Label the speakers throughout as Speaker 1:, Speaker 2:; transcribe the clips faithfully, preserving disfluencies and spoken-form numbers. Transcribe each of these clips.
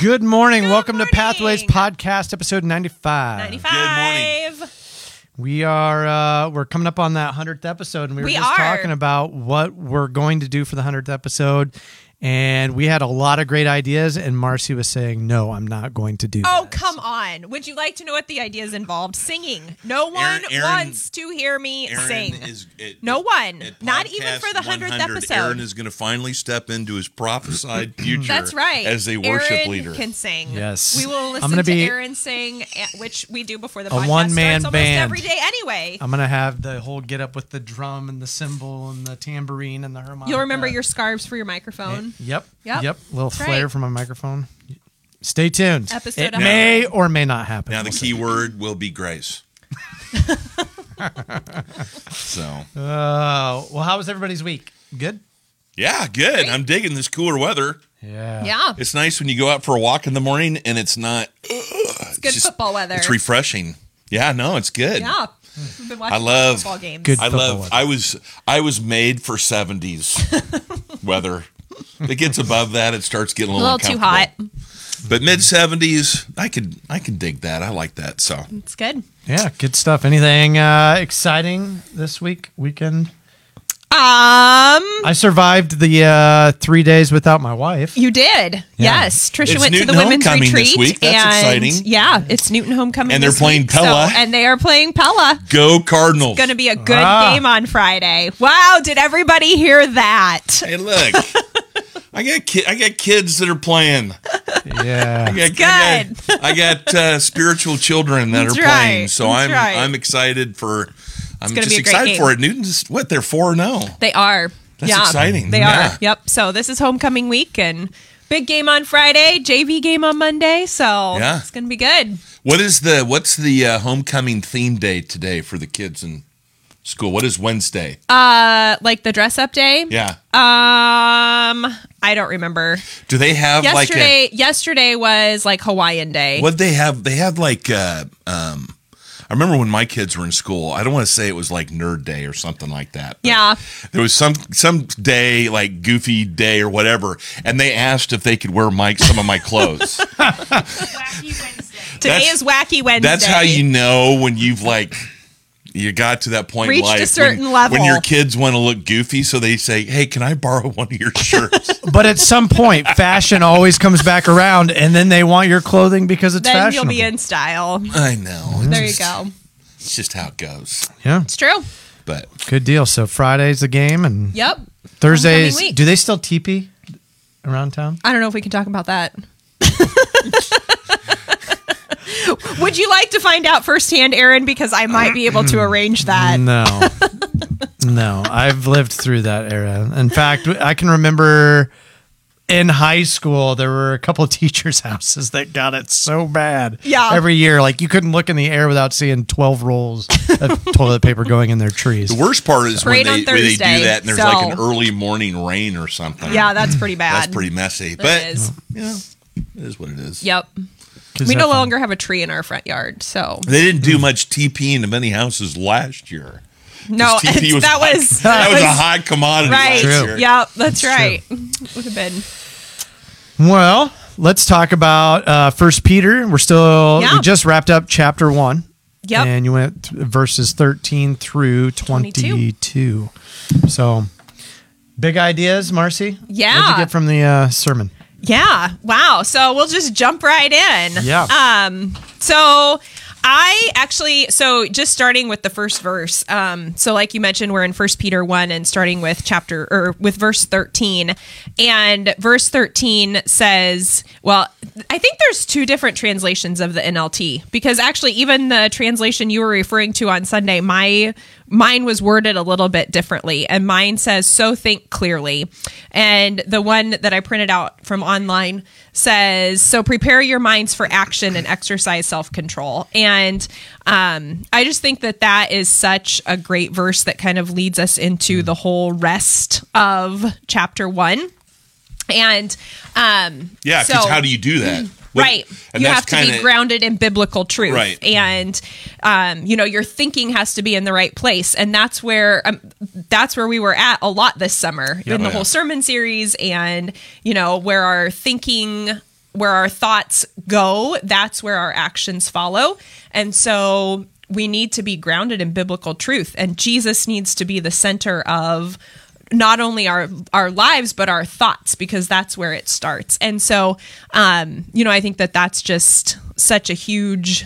Speaker 1: Good morning.
Speaker 2: Good
Speaker 1: Welcome
Speaker 2: morning.
Speaker 1: to Pathways Podcast, episode ninety-five.
Speaker 2: ninety-five.
Speaker 3: Good morning.
Speaker 1: We are uh, we're coming up on that hundredth episode, and we were
Speaker 2: We
Speaker 1: just
Speaker 2: are.
Speaker 1: talking about what we're going to do for the hundredth episode. And we had a lot of great ideas, and Marcy was saying, "No, I'm not going to do
Speaker 2: Oh,
Speaker 1: that."
Speaker 2: come on. Would you like to know what the ideas involved? Singing. No one
Speaker 3: Aaron- Aaron-
Speaker 2: wants to hear me
Speaker 3: Aaron
Speaker 2: sing.
Speaker 3: is at-
Speaker 2: No one.
Speaker 3: at
Speaker 2: Not even
Speaker 3: Podcast
Speaker 2: for the hundredth
Speaker 3: one hundred,
Speaker 2: episode.
Speaker 3: Aaron is going to finally step into his prophesied future.
Speaker 2: That's right.
Speaker 3: As a worship
Speaker 2: Aaron
Speaker 3: leader.
Speaker 2: can sing.
Speaker 1: Yes.
Speaker 2: We will
Speaker 1: I'm
Speaker 2: listen
Speaker 1: gonna
Speaker 2: to
Speaker 1: be
Speaker 2: Aaron sing, eh, which we do before the
Speaker 1: a
Speaker 2: podcast
Speaker 1: one-man
Speaker 2: starts almost
Speaker 1: band.
Speaker 2: every day anyway.
Speaker 1: I'm gonna have the whole get up with the drum and the cymbal and the tambourine and the harmonica.
Speaker 2: You'll remember your scarves for your mmicrophone.
Speaker 1: Yep.
Speaker 2: Yep.
Speaker 1: Yep. Little
Speaker 2: That's
Speaker 1: flare
Speaker 2: right.
Speaker 1: from my microphone. Stay tuned.
Speaker 2: Episode
Speaker 1: it
Speaker 2: one
Speaker 1: may or may not happen.
Speaker 3: Now the
Speaker 1: We'll
Speaker 3: key
Speaker 1: see.
Speaker 3: word will be grace. So,
Speaker 1: Uh, well, how was everybody's week? Good.
Speaker 3: yeah, good. I'm digging this cooler weather.
Speaker 1: Yeah.
Speaker 2: Yeah.
Speaker 3: It's nice when you go out for a walk in the morning and it's not.
Speaker 2: It's good football weather.
Speaker 3: It's refreshing. Yeah, no, it's good.
Speaker 2: Yeah. We've been watching
Speaker 3: I love-
Speaker 2: football games.
Speaker 1: Good.
Speaker 3: I
Speaker 1: Football
Speaker 3: love.
Speaker 1: weather.
Speaker 3: I was. I was made for seventies weather. If it gets above that, it starts getting a
Speaker 2: A
Speaker 3: little,
Speaker 2: little too hot.
Speaker 3: uncomfortable. But mid seventies, I could. I can dig that. I like that. So
Speaker 2: It's good.
Speaker 1: Yeah, good stuff. Anything uh, exciting this week, weekend?
Speaker 2: Um,
Speaker 1: I survived the uh, three days without my wife.
Speaker 2: You did.
Speaker 1: Yeah.
Speaker 2: Yes. Trisha
Speaker 3: It's
Speaker 2: went
Speaker 3: Newton
Speaker 2: to the women's
Speaker 3: Homecoming
Speaker 2: retreat.
Speaker 3: this week. That's
Speaker 2: and
Speaker 3: exciting.
Speaker 2: Yeah, it's Newton Homecoming
Speaker 3: And they're
Speaker 2: this
Speaker 3: playing
Speaker 2: week,
Speaker 3: Pella.
Speaker 2: so- and they are playing Pella.
Speaker 3: go Cardinals.
Speaker 2: Going to be a good
Speaker 1: Ah.
Speaker 2: game on Friday. Wow, did everybody hear that?
Speaker 3: Hey, look. I got ki- I got kids that are playing.
Speaker 1: Yeah.
Speaker 3: I got,
Speaker 2: good.
Speaker 3: I got, I got uh, spiritual children that
Speaker 2: That's
Speaker 3: are
Speaker 2: right.
Speaker 3: playing. So
Speaker 2: That's
Speaker 3: I'm
Speaker 2: right.
Speaker 3: I'm excited for. I'm
Speaker 2: gonna
Speaker 3: just
Speaker 2: be a great
Speaker 3: excited
Speaker 2: game.
Speaker 3: for it. Newton's what they're four and zero.
Speaker 2: They are.
Speaker 3: That's
Speaker 2: yeah,
Speaker 3: exciting.
Speaker 2: They
Speaker 3: Yeah.
Speaker 2: are. Yep. So this is homecoming week and big game on Friday, J V game on Monday. So
Speaker 3: Yeah.
Speaker 2: it's going to be good.
Speaker 3: What is the what's the uh, homecoming theme day today for the kids in school? What is Wednesday?
Speaker 2: Uh, like the dress up day.
Speaker 3: yeah.
Speaker 2: Um, I don't remember.
Speaker 3: Do they have like
Speaker 2: Yesterday, yesterday was like Hawaiian Day.
Speaker 3: a what they have? They have like uh, um. I remember when my kids were in school. I don't want to say it was like Nerd Day or something like that. but
Speaker 2: Yeah.
Speaker 3: There was some some day like Goofy Day or whatever, and they asked if they could wear my some of my clothes.
Speaker 2: Today
Speaker 3: That's-
Speaker 2: is Wacky Wednesday.
Speaker 3: That's how you know when you've like you got to that point
Speaker 2: Reached
Speaker 3: in
Speaker 2: a
Speaker 3: life
Speaker 2: certain
Speaker 3: when,
Speaker 2: level.
Speaker 3: when your kids want to look goofy, so they say, "Hey, can I borrow one of your shirts?"
Speaker 1: But at some point, fashion always comes back around, and then they want your clothing because it's
Speaker 2: Then
Speaker 1: fashionable.
Speaker 2: you'll be in style.
Speaker 3: I know. It's
Speaker 2: There you
Speaker 3: just-
Speaker 2: go.
Speaker 3: It's just how it goes.
Speaker 1: Yeah,
Speaker 2: It's true.
Speaker 3: But
Speaker 1: good deal. So Friday's the game, and
Speaker 2: Yep.
Speaker 1: Thursdays.
Speaker 2: Homecoming week.
Speaker 1: Do they still teepee around town?
Speaker 2: I don't know if we can talk about that. Would you like to find out firsthand, Aaron? Because I might be able to arrange that.
Speaker 1: No, no. I've lived through that era. In fact, I can remember in high school there were a couple of teachers' houses that got it so bad.
Speaker 2: Yeah.
Speaker 1: Every year, like you couldn't look in the air without seeing twelve rolls of toilet paper going in their trees.
Speaker 3: the worst part is when
Speaker 2: Parade
Speaker 3: they,
Speaker 2: on
Speaker 3: when they do
Speaker 2: Thursday,
Speaker 3: that and there's
Speaker 2: so-
Speaker 3: like an early morning rain or something.
Speaker 2: Yeah, that's pretty bad.
Speaker 3: That's pretty messy.
Speaker 2: That
Speaker 3: but
Speaker 2: is.
Speaker 3: you know, it is what it is.
Speaker 2: Yep.
Speaker 1: 'Cause
Speaker 2: We
Speaker 1: they're
Speaker 2: no
Speaker 1: fun.
Speaker 2: longer have a tree in our front yard, so
Speaker 3: They didn't do much TPing in many houses last year.
Speaker 2: no,
Speaker 3: T P
Speaker 2: it's- that
Speaker 3: high-
Speaker 2: was
Speaker 3: that was a high commodity
Speaker 2: right.
Speaker 3: last
Speaker 1: True.
Speaker 3: year.
Speaker 2: Yep, that's
Speaker 1: It's
Speaker 2: right. Would have been.
Speaker 1: Well, let's talk about uh, First Peter. We're still
Speaker 2: Yeah.
Speaker 1: we just wrapped up chapter one.
Speaker 2: Yep.
Speaker 1: And you went th- verses thirteen through twenty-two. So, big ideas, Marcy.
Speaker 2: Yeah.
Speaker 1: What'd you get from the uh, sermon?
Speaker 2: Yeah. Wow. So we'll just jump right in.
Speaker 1: Yeah.
Speaker 2: Um, so I actually, so just starting with the first verse. Um, so like you mentioned, we're in First Peter one and starting with chapter or with verse thirteen. And verse thirteen says, well, I think there's two different translations of the N L T because actually even the translation you were referring to on Sunday, my mine was worded a little bit differently, and mine says, "So think clearly." And the one that I printed out from online says, "So prepare your minds for action and exercise self-control." And um, I just think that that is such a great verse that kind of leads us into the whole rest of chapter one. And um,
Speaker 3: Yeah, because
Speaker 2: so-
Speaker 3: how do you do that? What-
Speaker 2: Right.
Speaker 3: and
Speaker 2: You
Speaker 3: that's
Speaker 2: have to
Speaker 3: kinda-
Speaker 2: be grounded in biblical truth.
Speaker 3: Right.
Speaker 2: And, um, you know, your thinking has to be in the right place. And that's where, um, that's where we were at a lot this summer
Speaker 1: Yeah.
Speaker 2: in the
Speaker 3: Oh, yeah.
Speaker 2: whole sermon series and, you know, where our thinking where our thoughts go, that's where our actions follow. And so we need to be grounded in biblical truth, and Jesus needs to be the center of not only our our lives, but our thoughts, because that's where it starts. And so, um, you know, I think that that's just such a huge,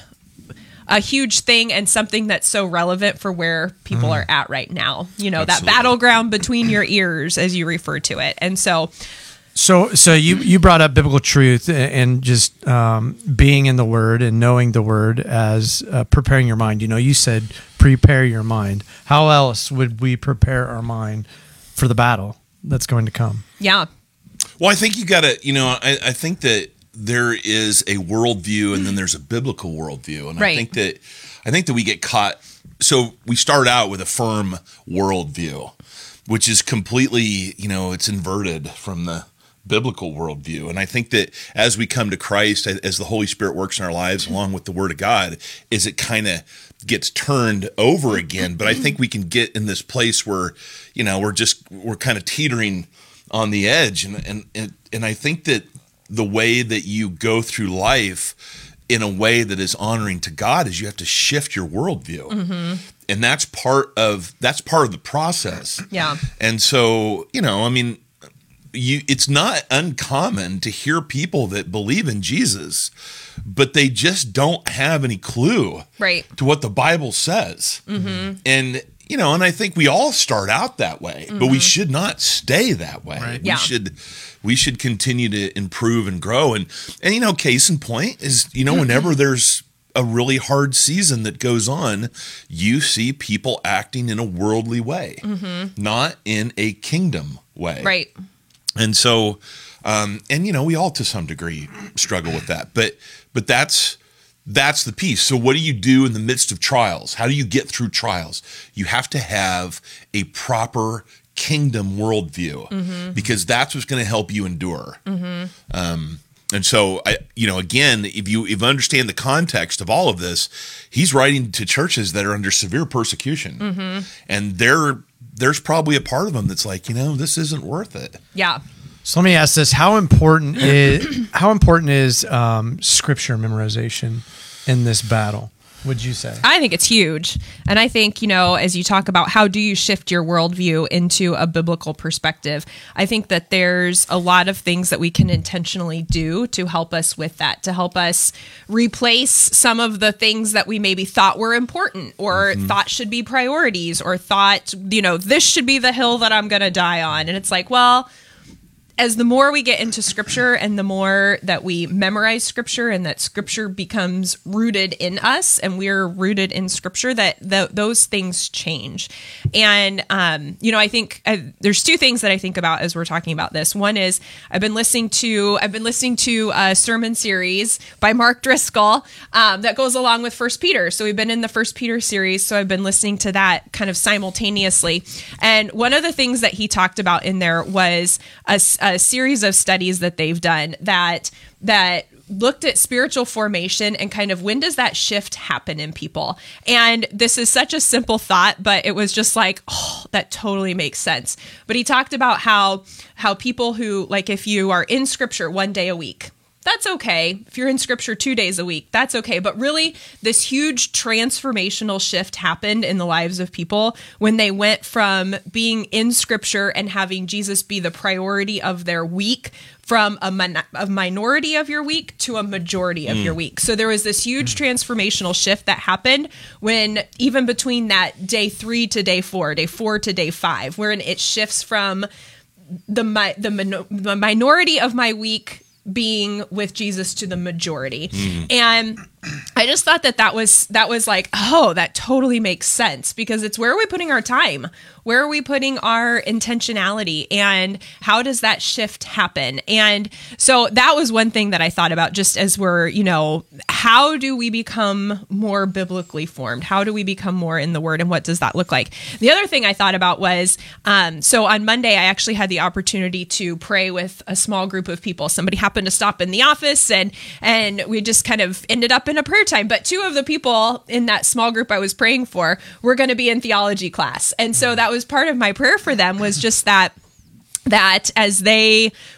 Speaker 2: a huge thing, and something that's so relevant for where people mm. are at right now. You know, Absolutely. That battleground between your ears, as you refer to it. And so,
Speaker 1: So, so you, you brought up biblical truth and just um, being in the Word and knowing the Word as uh, preparing your mind. You know, you said prepare your mind. How else would we prepare our mind for the battle that's going to come?
Speaker 2: Yeah.
Speaker 3: Well, I think you got to, you know, I, I think that there is a worldview and then there's a biblical worldview. And
Speaker 2: right.
Speaker 3: I think that, I think that we get caught. So we start out with a firm worldview, which is completely, you know, it's inverted from the biblical worldview. And I think that as we come to Christ, as the Holy Spirit works in our lives along with the Word of God, is it kind of gets turned over again. But I think we can get in this place where, you know, we're just, we're kind of teetering on the edge. And, and, and, and I think that the way that you go through life in a way that is honoring to God is you have to shift your worldview. Mm-hmm. And that's part of, that's part of the process.
Speaker 2: Yeah.
Speaker 3: And so, you know, I mean, You, it's not uncommon to hear people that believe in Jesus, but they just don't have any clue
Speaker 2: right.
Speaker 3: to what the Bible says. Mm-hmm. And, you know, and I think we all start out that way, mm-hmm. but we should not stay that way.
Speaker 1: Right.
Speaker 3: We
Speaker 2: yeah.
Speaker 3: should, we should continue to improve and grow. And, and, you know, case in point is, you know, mm-hmm. whenever there's a really hard season that goes on, you see people acting in a worldly way, mm-hmm. not in a kingdom way.
Speaker 2: Right.
Speaker 3: And so, um, and you know, we all to some degree struggle with that, but but that's that's the piece. So, what do you do in the midst of trials? How do you get through trials? You have to have a proper kingdom worldview, mm-hmm. because that's what's going to help you endure. Mm-hmm. Um, and so, I, you know, again, if you if you understand the context of all of this, he's writing to churches that are under severe persecution, mm-hmm. and they're. There's probably a part of them that's like, you know, this isn't worth it.
Speaker 2: Yeah.
Speaker 1: So let me ask this: How important is how important is um, scripture memorization in this battle? Would you say?
Speaker 2: I think it's huge. And I think, you know, as you talk about how do you shift your worldview into a biblical perspective, I think that there's a lot of things that we can intentionally do to help us with that, to help us replace some of the things that we maybe thought were important or mm-hmm. thought should be priorities or thought, you know, this should be the hill that I'm going to die on. And it's like, well, as the more we get into scripture and the more that we memorize scripture and that scripture becomes rooted in us and we're rooted in scripture, that the, those things change. And, um, you know, I think uh, there's two things that I think about as we're talking about this. One is I've been listening to, I've been listening to a sermon series by Mark Driscoll um, that goes along with First Peter. So we've been in the First Peter series. So I've been listening to that kind of simultaneously. And one of the things that he talked about in there was a, a series of studies that they've done that that looked at spiritual formation and kind of when does that shift happen in people. And this is such a simple thought, but it was just like, oh, that totally makes sense. But he talked about how how people who, like, if you are in scripture one day a week, that's okay. If you're in scripture two days a week, that's okay. But really, this huge transformational shift happened in the lives of people when they went from being in scripture and having Jesus be the priority of their week, from a, min- a minority of your week to a majority of mm. your week. So there was this huge transformational shift that happened when, even between that day three to day four, day four to day five, wherein it shifts from the mi- the, min- the minority of my week being with Jesus to the majority. Mm. And I just thought that that was, that was like, oh, that totally makes sense, because it's where are we putting our time? Where are we putting our intentionality, and how does that shift happen? And so that was one thing that I thought about, just as we're, you know, how do we become more biblically formed? How do we become more in the Word, and what does that look like? The other thing I thought about was, um, so on Monday, I actually had the opportunity to pray with a small group of people. Somebody happened to stop in the office, and and we just kind of ended up in a prayer time. But two of the people in that small group I was praying for were going to be in theology class. And so that was part of my prayer for them, was just that that as they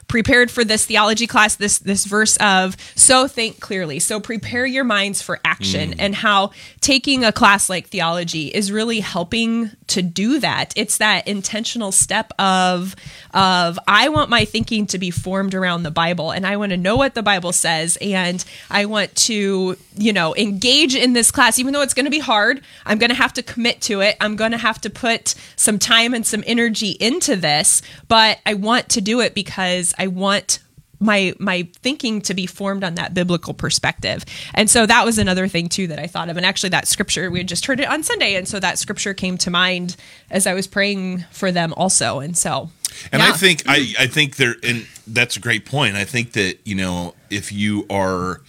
Speaker 2: prepared for this theology class, this this verse of so think clearly, so prepare your minds for action, mm. and how taking a class like theology is really helping to do that. It's that intentional step of of I want my thinking to be formed around the Bible, and I want to know what the Bible says, and I want to, you know, engage in this class, even though it's going to be hard. I'm going to have to commit to it. I'm going to have to put some time and some energy into this, but I want to do it because I want my my thinking to be formed on that biblical perspective. And so that was another thing too that I thought of. And actually that scripture, we had just heard it on Sunday, and so that scripture came to mind as I was praying for them also. And so
Speaker 3: and
Speaker 2: yeah.
Speaker 3: I think I, I think there, and that's a great point. I think that, you know, if you are,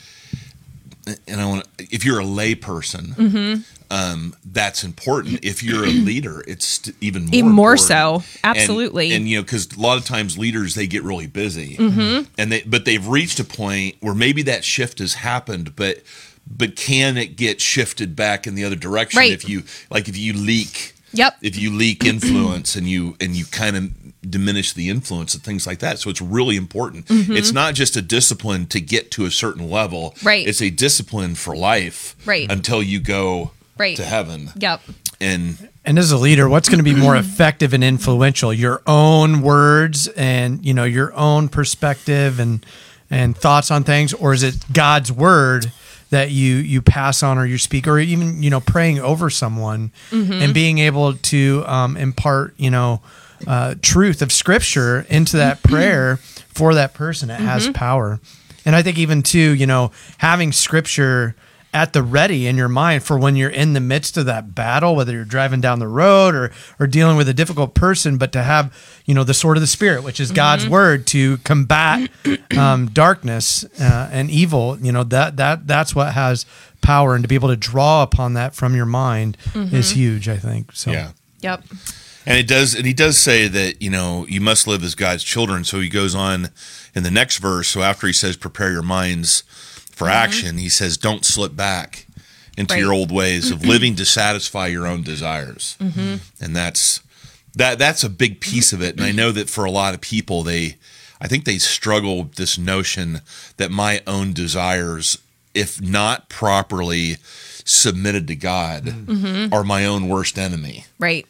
Speaker 3: and I want to, if you're a lay person, mm-hmm. um, that's important. If you're a leader, it's even more
Speaker 2: even more
Speaker 3: important.
Speaker 2: so. Absolutely.
Speaker 3: And, and you know, because a lot of times leaders, they get really busy,
Speaker 2: mm-hmm.
Speaker 3: and they but they've reached a point where maybe that shift has happened, but but can it get shifted back in the other direction
Speaker 2: right.
Speaker 3: if you like if you leak.
Speaker 2: Yep.
Speaker 3: If you leak influence and you and you kind of diminish the influence and things like that. So it's really important. Mm-hmm. It's not just a discipline to get to a certain level.
Speaker 2: Right.
Speaker 3: It's a discipline for life.
Speaker 2: Right.
Speaker 3: Until you go
Speaker 2: right.
Speaker 3: to heaven.
Speaker 2: Yep.
Speaker 3: And
Speaker 1: and as a leader, what's going to be more effective and influential? Your own words and, you know, your own perspective and and thoughts on things, or is it God's word that you you pass on or you speak, or even, you know, praying over someone mm-hmm. and being able to um, impart, you know, uh, truth of Scripture into that prayer for that person? It mm-hmm. has power. And I think even too, you know, having Scripture at the ready in your mind for when you're in the midst of that battle, whether you're driving down the road or or dealing with a difficult person, but to have, you know, the sword of the Spirit, which is mm-hmm. God's word, to combat um, darkness uh, and evil. You know, that that that's what has power, and to be able to draw upon that from your mind mm-hmm. is huge, I think. So
Speaker 3: yeah.
Speaker 2: Yep.
Speaker 3: And it does, and he does say that, you know, you must live as God's children. So he goes on in the next verse. So after he says, prepare your minds for mm-hmm. action, he says, don't slip back into right. your old ways of living to satisfy your own desires. Mm-hmm. And that's that that's a big piece of it. And I know that for a lot of people, they I think they struggle with this notion that my own desires, if not properly submitted to God, mm-hmm. are my own worst enemy.
Speaker 2: Right.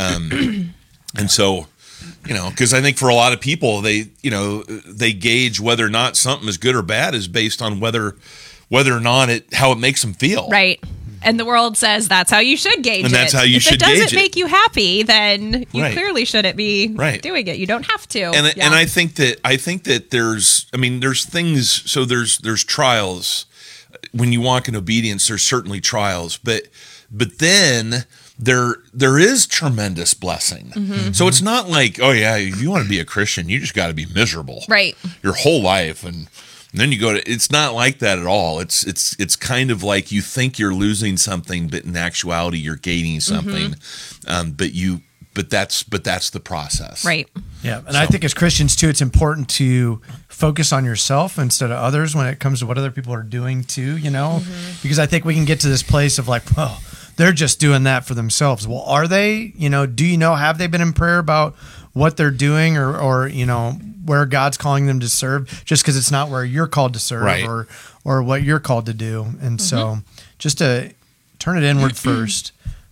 Speaker 3: Um, and so, you know, because I think for a lot of people, they, you know, they gauge whether or not something is good or bad is based on whether, whether or not it, how it makes them feel.
Speaker 2: Right. And the world says that's how you should gauge it.
Speaker 3: And that's how you
Speaker 2: if
Speaker 3: should gauge it.
Speaker 2: If it doesn't make you happy, then you
Speaker 3: right.
Speaker 2: clearly shouldn't be
Speaker 3: right.
Speaker 2: doing it. You don't have to.
Speaker 3: And
Speaker 2: yeah.
Speaker 3: and I think that I think that there's, I mean, there's things. So there's there's trials when you walk in obedience. There's certainly trials, but but then. There, there is tremendous blessing. Mm-hmm. So it's not like, oh yeah, if you want to be a Christian, you just got to be miserable,
Speaker 2: right,
Speaker 3: your whole life, and, and then you go to. It's not like that at all. It's, it's, it's kind of like you think you're losing something, but in actuality, you're gaining something. Mm-hmm. Um, but you, but that's, but that's the process,
Speaker 2: right?
Speaker 1: Yeah, and
Speaker 3: so.
Speaker 1: I think as Christians too, it's important to focus on yourself instead of others when it comes to what other people are doing too. You know, mm-hmm. because I think we can get to this place of like, well, they're just doing that for themselves. Well, are they? You know, do you know, have they been in prayer about what they're doing, or, or you know, where God's calling them to serve? Just because it's not where you're called to serve,
Speaker 3: right.
Speaker 1: or or what you're called to do. And mm-hmm. so, just to turn it inward first.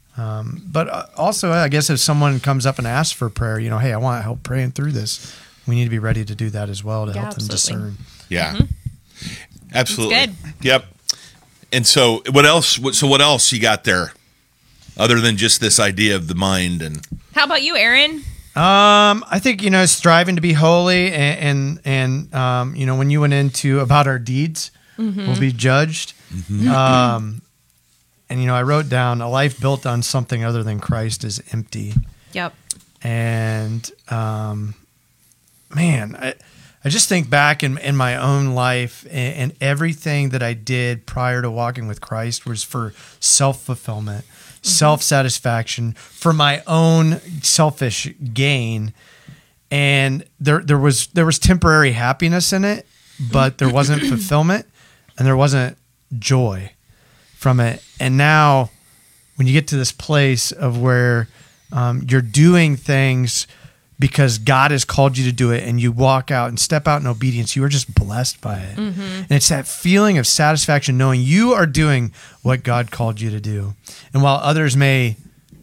Speaker 1: Um, but also, I guess if someone comes up and asks for prayer, you know, hey, I want help praying through this. We need to be ready to do that as well to
Speaker 2: yeah,
Speaker 1: help
Speaker 2: absolutely.
Speaker 1: them discern.
Speaker 3: Yeah,
Speaker 2: mm-hmm.
Speaker 3: absolutely.
Speaker 2: That's good.
Speaker 3: Yep. And so, what else? So, what else you got there, other than just this idea of the mind? And
Speaker 2: how about you, Aaron?
Speaker 1: Um, I think, you know, striving to be holy, and and, and um, you know, when you went into about our deeds mm-hmm. will be judged. Mm-hmm. Um, and you know, I wrote down, a life built on something other than Christ is empty.
Speaker 2: Yep.
Speaker 1: And um, man, I. I just think back in, in my own life, and, and everything that I did prior to walking with Christ was for self-fulfillment, mm-hmm. self-satisfaction, for my own selfish gain. And there there was there was temporary happiness in it, but there wasn't fulfillment, and there wasn't joy from it. And now when you get to this place of where um, you're doing things because God has called you to do it, and you walk out and step out in obedience, you are just blessed by it. Mm-hmm. And it's that feeling of satisfaction knowing you are doing what God called you to do. And while others may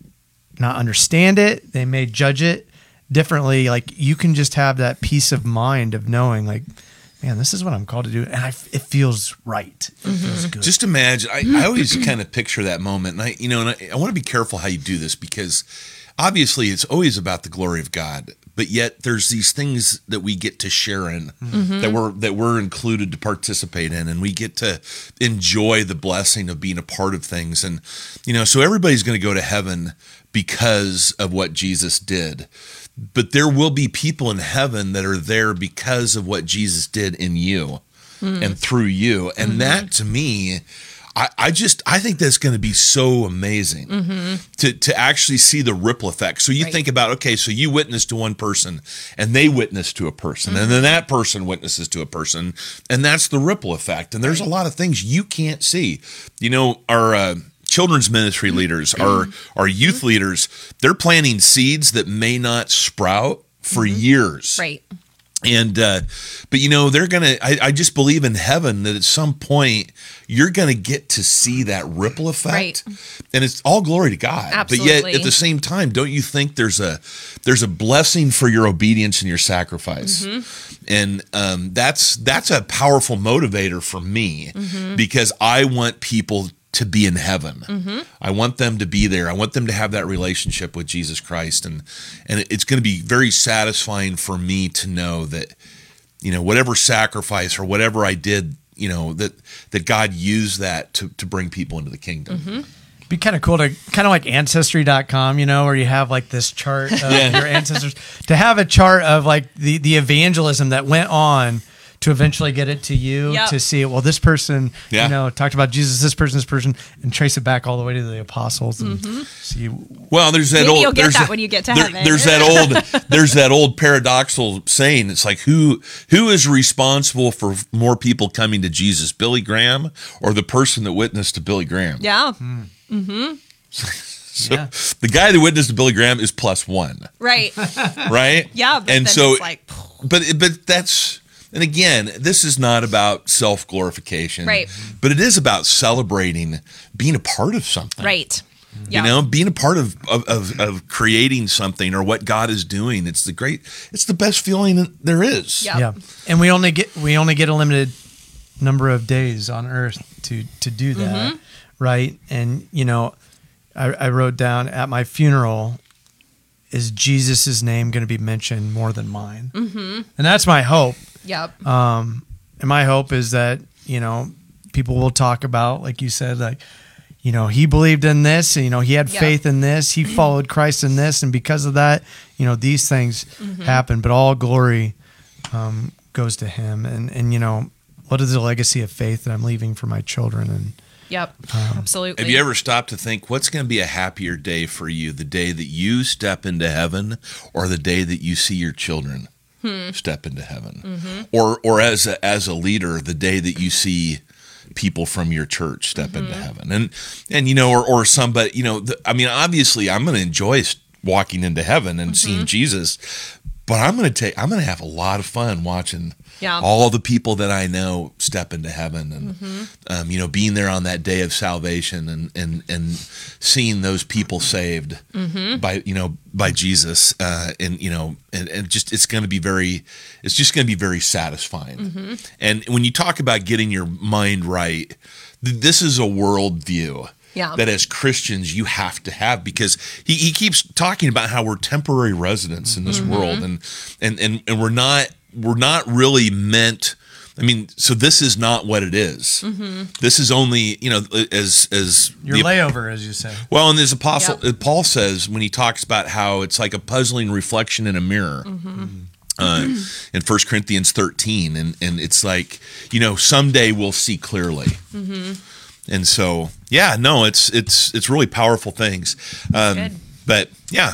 Speaker 1: not understand it, they may judge it differently, like you can just have that peace of mind of knowing, like, man, this is what I'm called to do, and I, it feels right. It mm-hmm. feels good.
Speaker 3: Just imagine, I, I always kind of picture that moment, and I, you know, and I, I want to be careful how you do this, because obviously it's always about the glory of God, but yet there's these things that we get to share in, mm-hmm. that we're that we're included to participate in, and we get to enjoy the blessing of being a part of things, and you know, so everybody's going to go to heaven because of what Jesus did. But there will be people in heaven that are there because of what Jesus did in you mm. and through you. And mm-hmm. that, to me, I, I just, I think that's going to be so amazing mm-hmm. to, to actually see the ripple effect. So you right. think about, okay, so you witness to one person and they witness to a person mm-hmm. and then that person witnesses to a person, and that's the ripple effect. And there's right. a lot of things you can't see. You know, our, uh, children's ministry leaders, our our youth leaders, they're planting seeds that may not sprout for mm-hmm. years.
Speaker 2: Right.
Speaker 3: And, uh, but you know, they're going to, I just believe in heaven that at some point you're going to get to see that ripple effect.
Speaker 2: Right.
Speaker 3: And it's all glory to God.
Speaker 2: Absolutely.
Speaker 3: But yet at the same time, don't you think there's a, there's a blessing for your obedience and your sacrifice? Mm-hmm. And, um, that's, that's a powerful motivator for me mm-hmm. because I want people to be in heaven. Mm-hmm. I want them to be there. I want them to have that relationship with Jesus Christ. And, and it's going to be very satisfying for me to know that, you know, whatever sacrifice or whatever I did, you know, that, that God used that to, to bring people into the kingdom.
Speaker 1: Mm-hmm. Be kind of cool to kind of like ancestry dot com, you know, where you have like this chart of yeah. your ancestors, to have a chart of like the, the evangelism that went on to eventually get it to you yep. to see, well, this person, yeah. you know, talked about Jesus, this person, this person, and trace it back all the way to the apostles and
Speaker 2: mm-hmm.
Speaker 1: see.
Speaker 3: Well, there's that
Speaker 2: Maybe
Speaker 3: old.
Speaker 2: You'll get
Speaker 3: there's
Speaker 2: that
Speaker 3: a,
Speaker 2: when you get to
Speaker 3: there,
Speaker 2: heaven.
Speaker 3: There's that old. There's that old paradoxical saying. It's like who who is responsible for more people coming to Jesus, Billy Graham or the person that witnessed to Billy Graham?
Speaker 2: Yeah. Mm. Mm-hmm.
Speaker 3: So
Speaker 1: yeah.
Speaker 3: the guy that witnessed to Billy Graham is plus one.
Speaker 2: Right.
Speaker 3: Right.
Speaker 2: Yeah. But
Speaker 3: and
Speaker 2: then
Speaker 3: so,
Speaker 2: it's like,
Speaker 3: but but that's. And again, this is not about self-glorification,
Speaker 2: right?
Speaker 3: But it is about celebrating being a part of something,
Speaker 2: right?
Speaker 3: You yeah. know, being a part of, of, of, of creating something or what God is doing. It's the great, it's the best feeling there is.
Speaker 2: Yep.
Speaker 1: Yeah. And we only get, we only get a limited number of days on earth to, to do that. Mm-hmm. Right. And, you know, I, I wrote down at my funeral, is Jesus's name going to be mentioned more than mine? Mm-hmm. And that's my hope.
Speaker 2: Yep.
Speaker 1: Um, and my hope is that, you know, people will talk about, like you said, like, you know, he believed in this, and, you know, he had yep. faith in this, he followed Christ in this, and because of that, you know, these things mm-hmm. happen, but all glory um, goes to him. And, and, you know, what is the legacy of faith that I'm leaving for my children? And
Speaker 2: Yep, um, absolutely.
Speaker 3: Have you ever stopped to think, what's going to be a happier day for you, the day that you step into heaven or the day that you see your children Hmm. step into heaven, mm-hmm. or or as a, as a leader, the day that you see people from your church step mm-hmm. into heaven, and and you know, or or somebody, you know, the, I mean, obviously, I'm going to enjoy walking into heaven and mm-hmm. seeing Jesus, but I'm going to take, I'm going to have a lot of fun watching yeah. all the people that I know step into heaven, and mm-hmm. um, you know, being there on that day of salvation, and and and seeing those people saved mm-hmm. by you know by Jesus, uh, and you know, and, and just it's going to be very, it's just going to be very satisfying. Mm-hmm. And when you talk about getting your mind right, th- this is a worldview. Yeah. That as Christians you have to have, because he, he keeps talking about how we're temporary residents in this mm-hmm. world, and, and and and we're not we're not really meant. I mean, so this is not what it is. Mm-hmm. This is only, you know, as as
Speaker 1: your the, layover, as you say.
Speaker 3: Well, and as Apostle yep. Paul says when he talks about how it's like a puzzling reflection in a mirror. Mm-hmm. Uh, in First Corinthians thirteen, and and it's like, you know, someday we'll see clearly. Mm-hmm. And so, yeah, no, it's it's it's really powerful things. Um,
Speaker 2: Good.
Speaker 3: But yeah,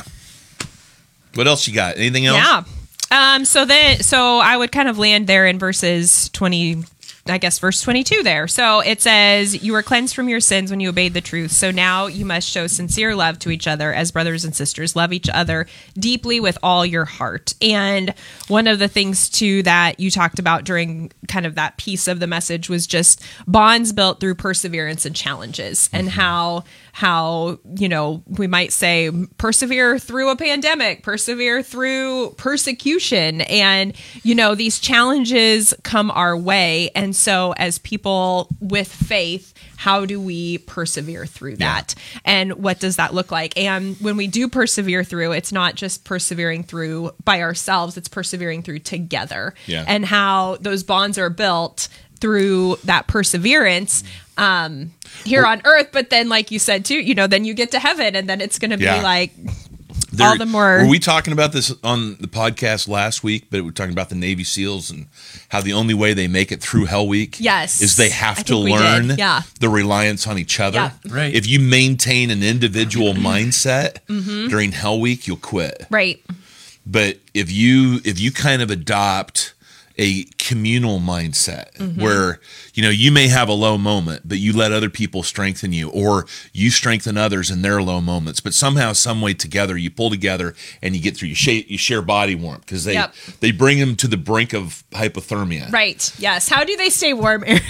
Speaker 3: what else you got? Anything else?
Speaker 2: Yeah. Um. So then, so I would kind of land there in verses twenty, I guess, verse twenty-two there. So it says, you were cleansed from your sins when you obeyed the truth. So now you must show sincere love to each other as brothers and sisters. Love each other deeply with all your heart. And one of the things, too, that you talked about during kind of that piece of the message was just bonds built through perseverance and challenges, and how, how, you know, we might say persevere through a pandemic, persevere through persecution. And, you know, these challenges come our way. And so as people with faith, how do we persevere through that? Yeah. And what does that look like? And when we do persevere through, it's not just persevering through by ourselves, it's persevering through together.
Speaker 3: Yeah.
Speaker 2: And how those bonds are built through that perseverance um, here well, on earth. But then, like you said, too, you know, then you get to heaven, and then it's going to
Speaker 3: yeah.
Speaker 2: be like...
Speaker 3: There,
Speaker 2: all the more.
Speaker 3: Were we talking about this on the podcast last week? But we're talking about the Navy SEALs and how the only way they make it through Hell Week,
Speaker 2: yes,
Speaker 3: is they have
Speaker 2: I
Speaker 3: to
Speaker 2: think we
Speaker 3: learn
Speaker 2: did. Yeah.
Speaker 3: the reliance on each other.
Speaker 2: Yeah.
Speaker 1: Right.
Speaker 3: If you maintain an individual mindset
Speaker 2: mm-hmm.
Speaker 3: during Hell Week, you'll quit.
Speaker 2: Right.
Speaker 3: But if you if you kind of adopt a communal mindset mm-hmm. where, you know, you may have a low moment, but you let other people strengthen you, or you strengthen others in their low moments, but somehow, some way together, you pull together and you get through, you share, you share body warmth, because they,
Speaker 2: yep.
Speaker 3: they bring them to the brink of hypothermia.
Speaker 2: Right. Yes. How do they stay warm, Aaron?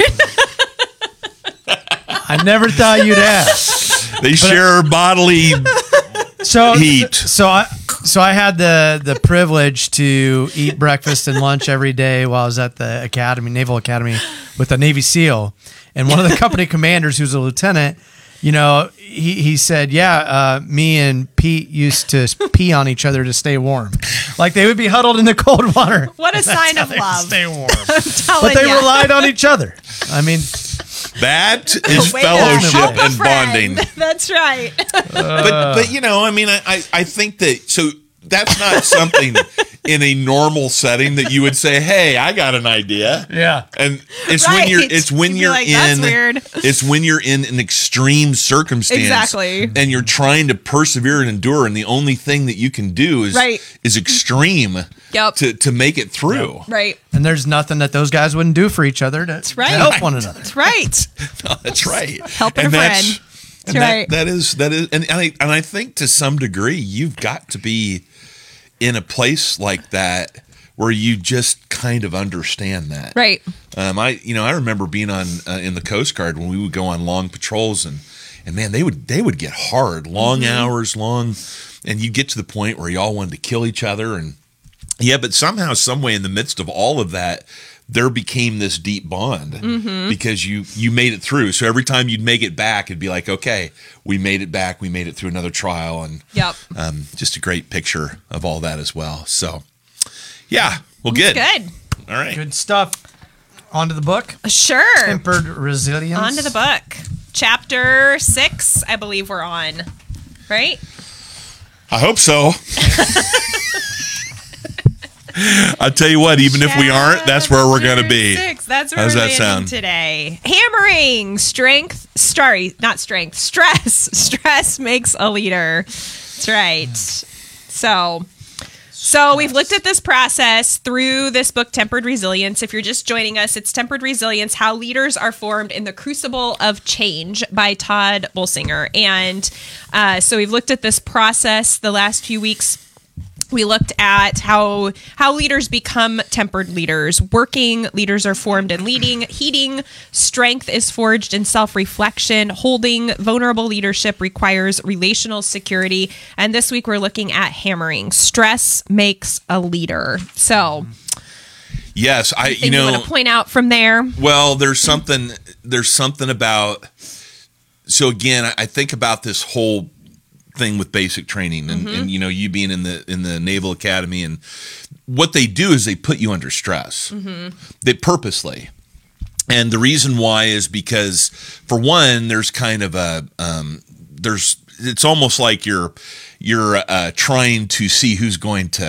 Speaker 1: I never thought you'd ask.
Speaker 3: They share bodily
Speaker 1: so,
Speaker 3: heat.
Speaker 1: So I, so I had the the privilege to eat breakfast and lunch every day while I was at the academy, Naval Academy, with a Navy SEAL. And one of the company commanders, who's a lieutenant, you know, he, he said, yeah, uh, me and Pete used to pee on each other to stay warm. Like, they would be huddled in the cold water.
Speaker 2: What a sign of love.
Speaker 1: Stay warm.
Speaker 2: But
Speaker 1: they ya. relied on each other. I mean...
Speaker 3: That is
Speaker 2: Way
Speaker 3: fellowship and bonding.
Speaker 2: That's right.
Speaker 3: Uh, but, but, you know, I mean, I, I, I think that, so that's not something in a normal setting that you would say, hey, I got an idea.
Speaker 1: Yeah.
Speaker 3: And it's
Speaker 2: right.
Speaker 3: when you're, it's when
Speaker 2: You'd
Speaker 3: you're
Speaker 2: like,
Speaker 3: in,
Speaker 2: that's weird.
Speaker 3: it's when you're in an extreme circumstance.
Speaker 2: Exactly.
Speaker 3: And you're trying to persevere and endure. And the only thing that you can do is,
Speaker 2: right.
Speaker 3: is extreme
Speaker 2: yep.
Speaker 3: to, to make it through.
Speaker 2: Yep. Right.
Speaker 1: And there's nothing that those guys wouldn't do for each other to,
Speaker 2: that's right.
Speaker 1: to help
Speaker 3: right.
Speaker 1: one another.
Speaker 2: That's right.
Speaker 3: No, that's right.
Speaker 2: Helping
Speaker 3: and
Speaker 2: a
Speaker 3: that's,
Speaker 2: friend. That's
Speaker 3: and
Speaker 2: right.
Speaker 3: that, that is, that is, and, and I, and I think to some degree, you've got to be in a place like that where you just kind of understand that.
Speaker 2: Right.
Speaker 3: Um, I, you know, I remember being on uh, in the Coast Guard when we would go on long patrols, and and man, they would they would get hard, long mm-hmm. hours, long, and you get to the point where y'all wanted to kill each other, and yeah, but somehow, some way, in the midst of all of that, there became this deep bond
Speaker 2: mm-hmm.
Speaker 3: because you you made it through. So every time you'd make it back, it'd be like, okay, we made it back. We made it through another trial, and
Speaker 2: yep.
Speaker 3: um, just a great picture of all that as well. So, yeah, well, good,
Speaker 2: good,
Speaker 3: all right,
Speaker 1: good stuff. On to the book.
Speaker 2: Sure.
Speaker 1: Tempered Resilience.
Speaker 2: On to the book. Chapter six, I believe we're on. Right?
Speaker 3: I hope so. I'll tell you what, even if we aren't, that's where we're going to be.
Speaker 2: Six. That's where
Speaker 3: How's
Speaker 2: we're
Speaker 3: that
Speaker 2: landing
Speaker 3: sound?
Speaker 2: Today. Hammering, strength, sorry, not strength, stress. Stress makes a leader. That's right. So, so we've looked at this process through this book, Tempered Resilience. If you're just joining us, it's Tempered Resilience, How Leaders Are Formed in the Crucible of Change by Todd Bolsinger. And uh, so we've looked at this process the last few weeks. We looked at how how leaders become tempered leaders. Working leaders are formed in leading. Heating strength is forged in self-reflection. Holding vulnerable leadership requires relational security. And this week we're looking at hammering. Stress makes a leader. So,
Speaker 3: yes, I you
Speaker 2: anything
Speaker 3: know
Speaker 2: you want to point out from there.
Speaker 3: Well, there's something there's something about. So again, I, I think about this whole thing with basic training, and,
Speaker 2: Mm-hmm.
Speaker 3: and you know, you being in the in the Naval Academy, and what they do is they put you under stress.
Speaker 2: Mm-hmm.
Speaker 3: They purposely, and the reason why is because, for one, there's kind of a um, there's it's almost like you're you're uh, trying to see who's going to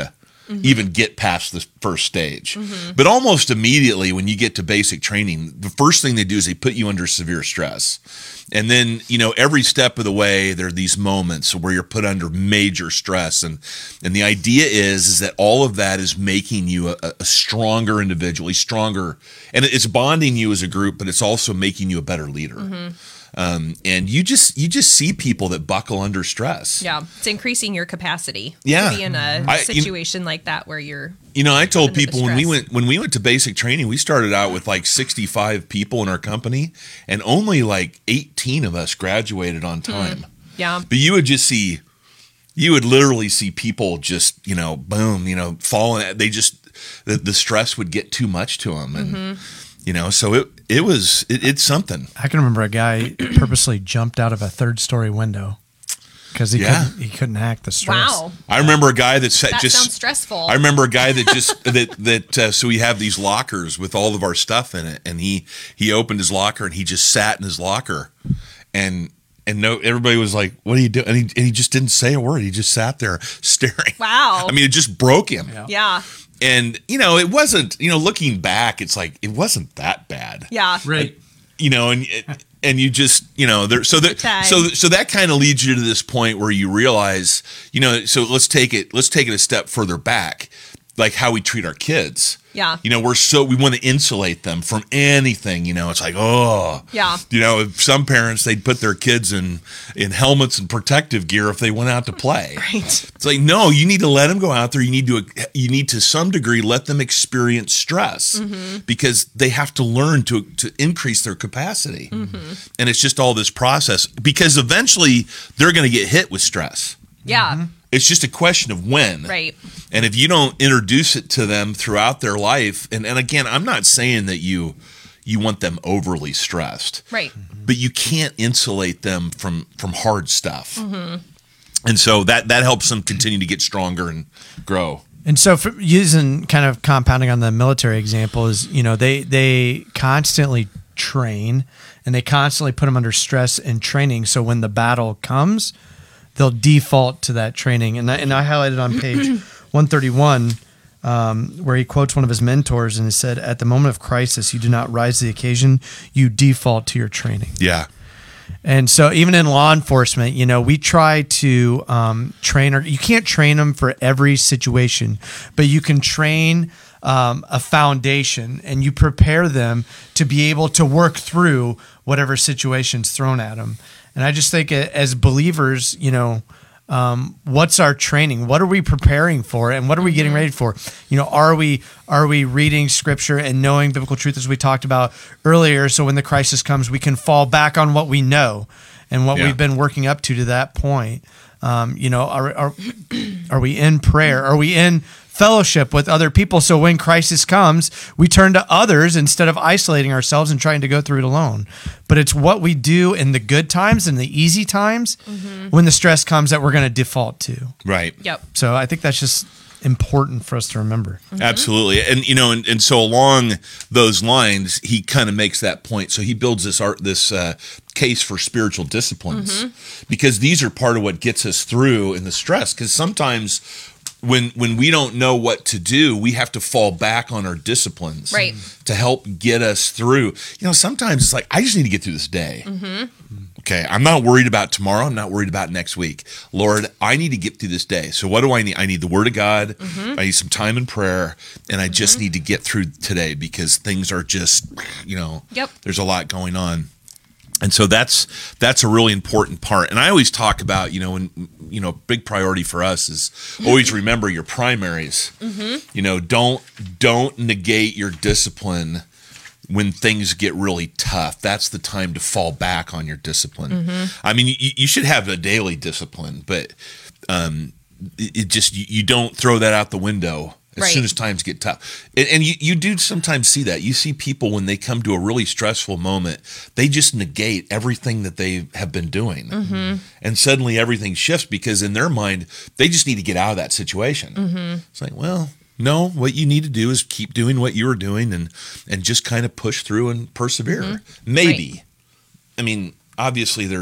Speaker 3: mm-hmm. even get past the first stage. Mm-hmm. But almost immediately when you get to basic training, the first thing they do is they put you under severe stress. And then, you know, every step of the way, there are these moments where you're put under major stress. And and the idea is, is that all of that is making you a, a stronger individual, a stronger, and it's bonding you as a group, but it's also making you a better leader. Mm-hmm. Um, and you just you just see people that buckle under stress.
Speaker 2: Yeah, it's increasing your capacity
Speaker 3: yeah.
Speaker 2: to be in a
Speaker 3: I,
Speaker 2: situation
Speaker 3: you,
Speaker 2: like that where you're.
Speaker 3: You know, I told people when we went when we went to basic training, we started out with like sixty-five people in our company, and only like eighteen of us graduated on time.
Speaker 2: Mm. Yeah,
Speaker 3: but you would just see, you would literally see people just you know, boom, you know, falling. They just the, the stress would get too much to them, and. Mm-hmm. You know, so it it was it, it's something.
Speaker 1: I can remember a guy purposely jumped out of a third story window because he
Speaker 3: yeah.
Speaker 1: couldn't he couldn't hack the stress.
Speaker 2: Wow!
Speaker 3: I remember a guy that said
Speaker 2: that
Speaker 3: just
Speaker 2: sounds stressful.
Speaker 3: I remember a guy that just that that uh, so we have these lockers with all of our stuff in it, and he he opened his locker and he just sat in his locker, and. And no, everybody was like, "What are you doing?" And he, and he just didn't say a word. He just sat there staring.
Speaker 2: Wow!
Speaker 3: I mean, it just broke him.
Speaker 2: Yeah. yeah.
Speaker 3: And you know, it wasn't. You know, looking back, it's like it wasn't that bad.
Speaker 2: Yeah.
Speaker 1: Right.
Speaker 3: You know, and and you just you know there. So that so so that kind of leads you to this point where you realize, you know. So let's take it. Let's take it a step further back, like how we treat our kids.
Speaker 2: Yeah.
Speaker 3: You know, we're so, we want to insulate them from anything, you know, it's like, oh,
Speaker 2: yeah.
Speaker 3: You know, some parents, they'd put their kids in, in helmets and protective gear if they went out to play.
Speaker 2: Right.
Speaker 3: It's like, no, you need to let them go out there. You need to, you need to some degree, let them experience stress mm-hmm. because they have to learn to, to increase their capacity. Mm-hmm. And it's just all this process because eventually they're going to get hit with stress.
Speaker 2: Yeah.
Speaker 3: Mm-hmm. It's just a question of when.
Speaker 2: Right.
Speaker 3: And if you don't introduce it to them throughout their life, and, and again, I'm not saying that you you want them overly stressed.
Speaker 2: Right.
Speaker 3: But you can't insulate them from, from hard stuff. Mm-hmm. And so that, that helps them continue to get stronger and grow.
Speaker 1: And so for using kind of compounding on the military example is, you know, they they constantly train and they constantly put them under stress and training. So when the battle comes, they'll default to that training. And I, and I highlighted on page one thirty-one um, where he quotes one of his mentors and he said, at the moment of crisis, you do not rise to the occasion, you default to your training.
Speaker 3: Yeah.
Speaker 1: And so even in law enforcement, you know, we try to um, train, or you can't train them for every situation, but you can train um, a foundation and you prepare them to be able to work through whatever situation's thrown at them. And I just think as believers, you know, um, what's our training? What are we preparing for? And what are we getting ready for? You know, are we are we reading scripture and knowing biblical truth as we talked about earlier? So when the crisis comes, we can fall back on what we know and what
Speaker 3: yeah.
Speaker 1: we've been working up to to that point. Um, you know, are, are are we in prayer? Are we in fellowship with other people? So when crisis comes, we turn to others instead of isolating ourselves and trying to go through it alone. But it's what we do in the good times and the easy times mm-hmm. when the stress comes that we're going to default to.
Speaker 3: Right.
Speaker 2: Yep.
Speaker 1: So I think that's just important for us to remember.
Speaker 3: Mm-hmm. Absolutely. And, you know, and, and so along those lines, he kind of makes that point. So he builds this art, this uh, case for spiritual disciplines mm-hmm. because these are part of what gets us through in the stress. Because sometimes when when we don't know what to do, we have to fall back on our disciplines
Speaker 2: right.
Speaker 3: to help get us through. You know, sometimes it's like, I just need to get through this day.
Speaker 2: Mm-hmm.
Speaker 3: Okay, I'm not worried about tomorrow. I'm not worried about next week. Lord, I need to get through this day. So what do I need? I need the Word of God. Mm-hmm. I need some time in prayer. And I mm-hmm. just need to get through today because things are just, you know,
Speaker 2: yep.
Speaker 3: there's a lot going on. And so that's that's a really important part. And I always talk about, you know, when you know, big priority for us is always remember your primaries. Mm-hmm. You know, don't don't negate your discipline when things get really tough. That's the time to fall back on your discipline. Mm-hmm. I mean, you, you should have a daily discipline, but um, it, it just you, you don't throw that out the window as
Speaker 2: right.
Speaker 3: soon as times get tough. And, and you, you do sometimes see that. You see people when they come to a really stressful moment, they just negate everything that they have been doing. Mm-hmm. And suddenly everything shifts because in their mind, they just need to get out of that situation. Mm-hmm. It's like, well, no, what you need to do is keep doing what you were doing and, and just kind of push through and persevere. Mm-hmm. Maybe. Right. I mean, obviously there's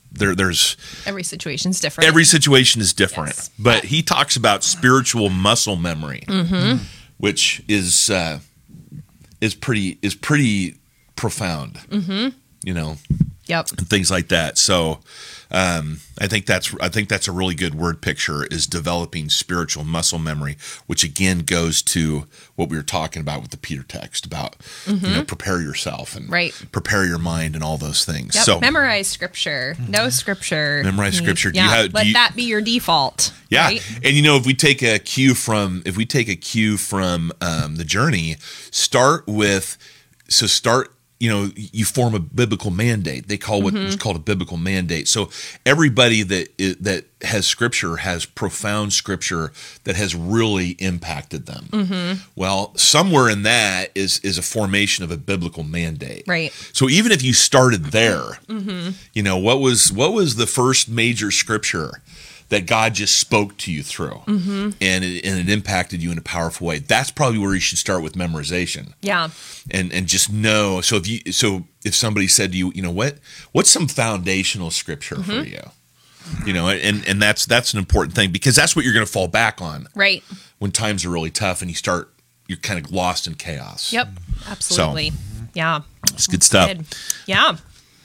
Speaker 3: there there's
Speaker 2: Every situation's different.
Speaker 3: every situation is different.
Speaker 2: Yes.
Speaker 3: But he talks about spiritual muscle memory,
Speaker 2: Mm-hmm.
Speaker 3: which is uh, is pretty is pretty profound. Mm-hmm. You know,
Speaker 2: Yep.
Speaker 3: and things like that. So um, I think that's I think that's a really good word picture, is developing spiritual muscle memory, which again goes to what we were talking about with the Peter text about you know prepare yourself and
Speaker 2: Right.
Speaker 3: prepare your mind and all those things.
Speaker 2: Yep.
Speaker 3: So
Speaker 2: Memorize scripture. Know scripture.
Speaker 3: Memorize
Speaker 2: You-
Speaker 3: scripture. Do
Speaker 2: Yeah.
Speaker 3: you have- do
Speaker 2: Let
Speaker 3: you-
Speaker 2: that be your default.
Speaker 3: yeah,
Speaker 2: Right?
Speaker 3: and you know, if we take a cue from if we take a cue from um, the journey, start with so start. You know, you form a biblical mandate. They call what was called a biblical mandate. So everybody that i- that has scripture has profound scripture that has really impacted them. Well, somewhere in that is is a formation of a biblical mandate.
Speaker 2: Right.
Speaker 3: So even if you started there, you know, what was what was the first major scripture that God just spoke to you through, and it, and it impacted you in a powerful way? That's probably where you should start with memorization,
Speaker 2: Yeah.
Speaker 3: and and just know. So if you so if somebody said to you, you know what, what's some foundational scripture for you, you know, and and that's that's an important thing, because that's what you're going to fall back on
Speaker 2: Right.
Speaker 3: when times are really tough and you start you're kind of lost in chaos.
Speaker 2: Yep. Absolutely. Yeah.
Speaker 3: It's good stuff.
Speaker 2: Good. Yeah.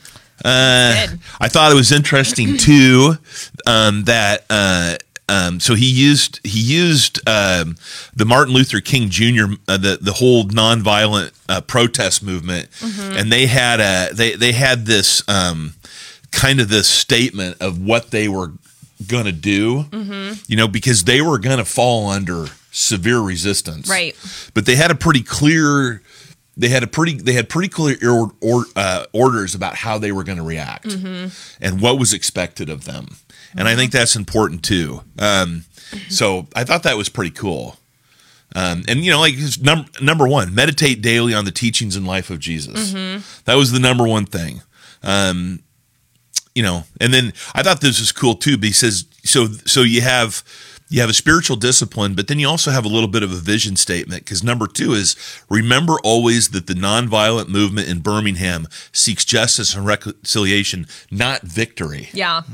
Speaker 3: Uh,
Speaker 2: Good.
Speaker 3: I thought it was interesting too um, that uh, um, so he used he used um, the Martin Luther King Junior uh, the the whole nonviolent uh, protest movement, and they had a they they had this um, kind of this statement of what they were going to do, you know, because they were going to fall under severe resistance,
Speaker 2: Right.
Speaker 3: But they had a pretty clear. They had a pretty. They had pretty clear or, or, uh, orders about how they were going to react and what was expected of them, and I think that's important too. Um, so I thought that was pretty cool. Um, and you know, like num- number one, meditate daily on the teachings and life of Jesus. That was the number one thing. Um, you know, and then I thought this was cool too. But he says, so so you have. You have a spiritual discipline, but then you also have a little bit of a vision statement, because number two is remember always that the nonviolent movement in Birmingham seeks justice and reconciliation, not victory.
Speaker 2: Yeah.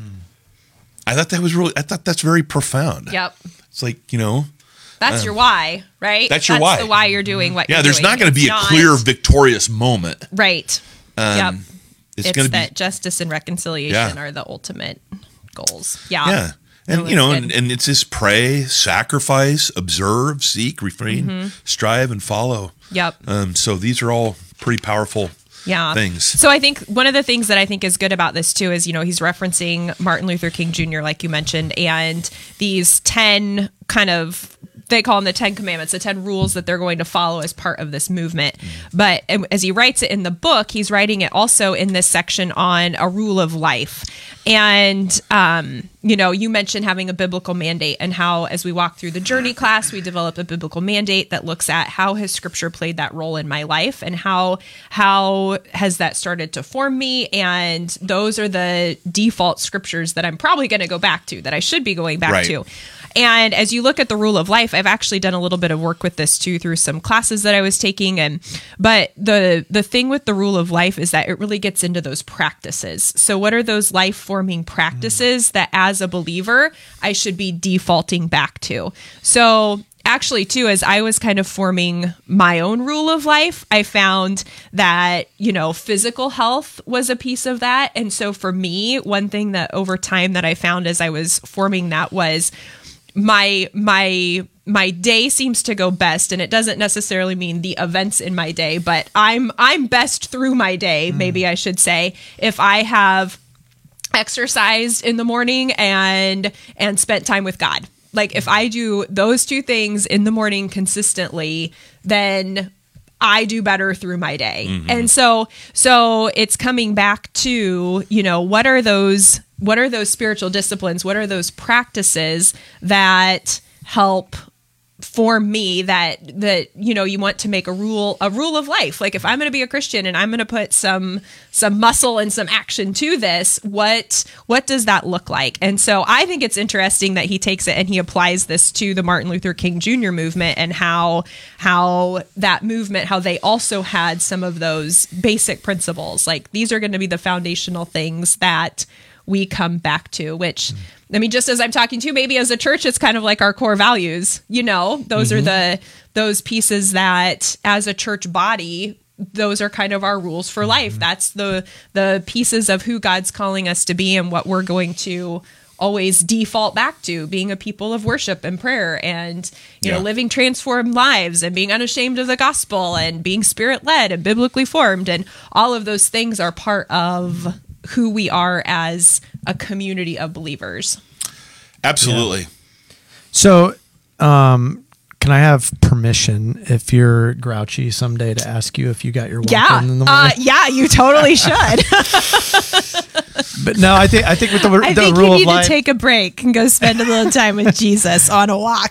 Speaker 3: I thought that was really, I thought that's very profound.
Speaker 2: Yep.
Speaker 3: It's like, you know,
Speaker 2: That's your why, right?
Speaker 3: that's your why.
Speaker 2: the why you're doing what
Speaker 3: yeah,
Speaker 2: you're
Speaker 3: there's
Speaker 2: doing.
Speaker 3: not going to be
Speaker 2: It's
Speaker 3: a
Speaker 2: not-
Speaker 3: clear victorious moment.
Speaker 2: Right. yep.
Speaker 3: It's,
Speaker 2: It's,
Speaker 3: going to
Speaker 2: that
Speaker 3: be,
Speaker 2: justice and reconciliation
Speaker 3: Yeah.
Speaker 2: are the ultimate goals. Yeah.
Speaker 3: yeah. And,
Speaker 2: No,
Speaker 3: you know,
Speaker 2: it's
Speaker 3: and,
Speaker 2: good.
Speaker 3: and it's just pray, sacrifice, observe, seek, refrain,
Speaker 2: Mm-hmm.
Speaker 3: strive, and follow.
Speaker 2: Yep.
Speaker 3: Um, so these are all pretty powerful
Speaker 2: Yeah.
Speaker 3: things.
Speaker 2: So I think one of the things that I think is good about this too is, you know, he's referencing Martin Luther King Junior, like you mentioned, and these ten kind of, they call them the Ten Commandments, the ten rules that they're going to follow as part of this movement. But um, as he writes it in the book, he's writing it also in this section on a rule of life. And, um, you know, you mentioned having a biblical mandate, and how, as we walk through the journey class, we develop a biblical mandate that looks at how has scripture played that role in my life, and how, how has that started to form me. And those are the default scriptures that I'm probably going to go back to, that I should be going back
Speaker 3: Right.
Speaker 2: to. And as you look at the rule of life, I've actually done a little bit of work with this too through some classes that I was taking. And but the the thing with the rule of life is that it really gets into those practices. So what are those life forming practices that as a believer I should be defaulting back to? So actually too, as I was kind of forming my own rule of life, I found that, you know, physical health was a piece of that. And so for me, one thing that over time that I found as I was forming that was my my my day seems to go best, and it doesn't necessarily mean the events in my day, but I'm I'm best through my day, maybe I should say, if I have exercised in the morning and and spent time with God. Like if I do those two things in the morning consistently, then I do better through my day.
Speaker 3: Mm-hmm.
Speaker 2: And so so it's coming back to, you know, what are those what are those spiritual disciplines? What are those practices that help form me, that that you know you want to make a rule a rule of life? Like if I'm going to be a Christian and I'm going to put some some muscle and some action to this, what what does that look like? And so I think it's interesting that he takes it and he applies this to the Martin Luther King Junior movement, and how how that movement, how they also had some of those basic principles. Like these are going to be the foundational things that we come back to, which, I mean, just as I'm talking to, maybe as a church, it's kind of like our core values, you know, those mm-hmm. are the, those pieces that as a church body, those are kind of our rules for life. Mm-hmm. That's the, the pieces of who God's calling us to be and what we're going to always default back to, being a people of worship and prayer and, you yeah. know, living transformed lives and being unashamed of the gospel and being spirit led and biblically formed. And all of those things are part of who we are as a community of believers.
Speaker 3: Absolutely.
Speaker 1: Yeah. So, um, can I have permission if you're grouchy someday to ask you if you got your walk
Speaker 2: yeah.
Speaker 1: in, in the
Speaker 2: uh,
Speaker 1: morning?
Speaker 2: yeah, you totally should.
Speaker 1: But no, I think I think with the,
Speaker 2: I
Speaker 1: the
Speaker 2: think
Speaker 1: rule
Speaker 2: you
Speaker 1: of
Speaker 2: need
Speaker 1: life,
Speaker 2: to take a break and go spend a little time with Jesus on a walk.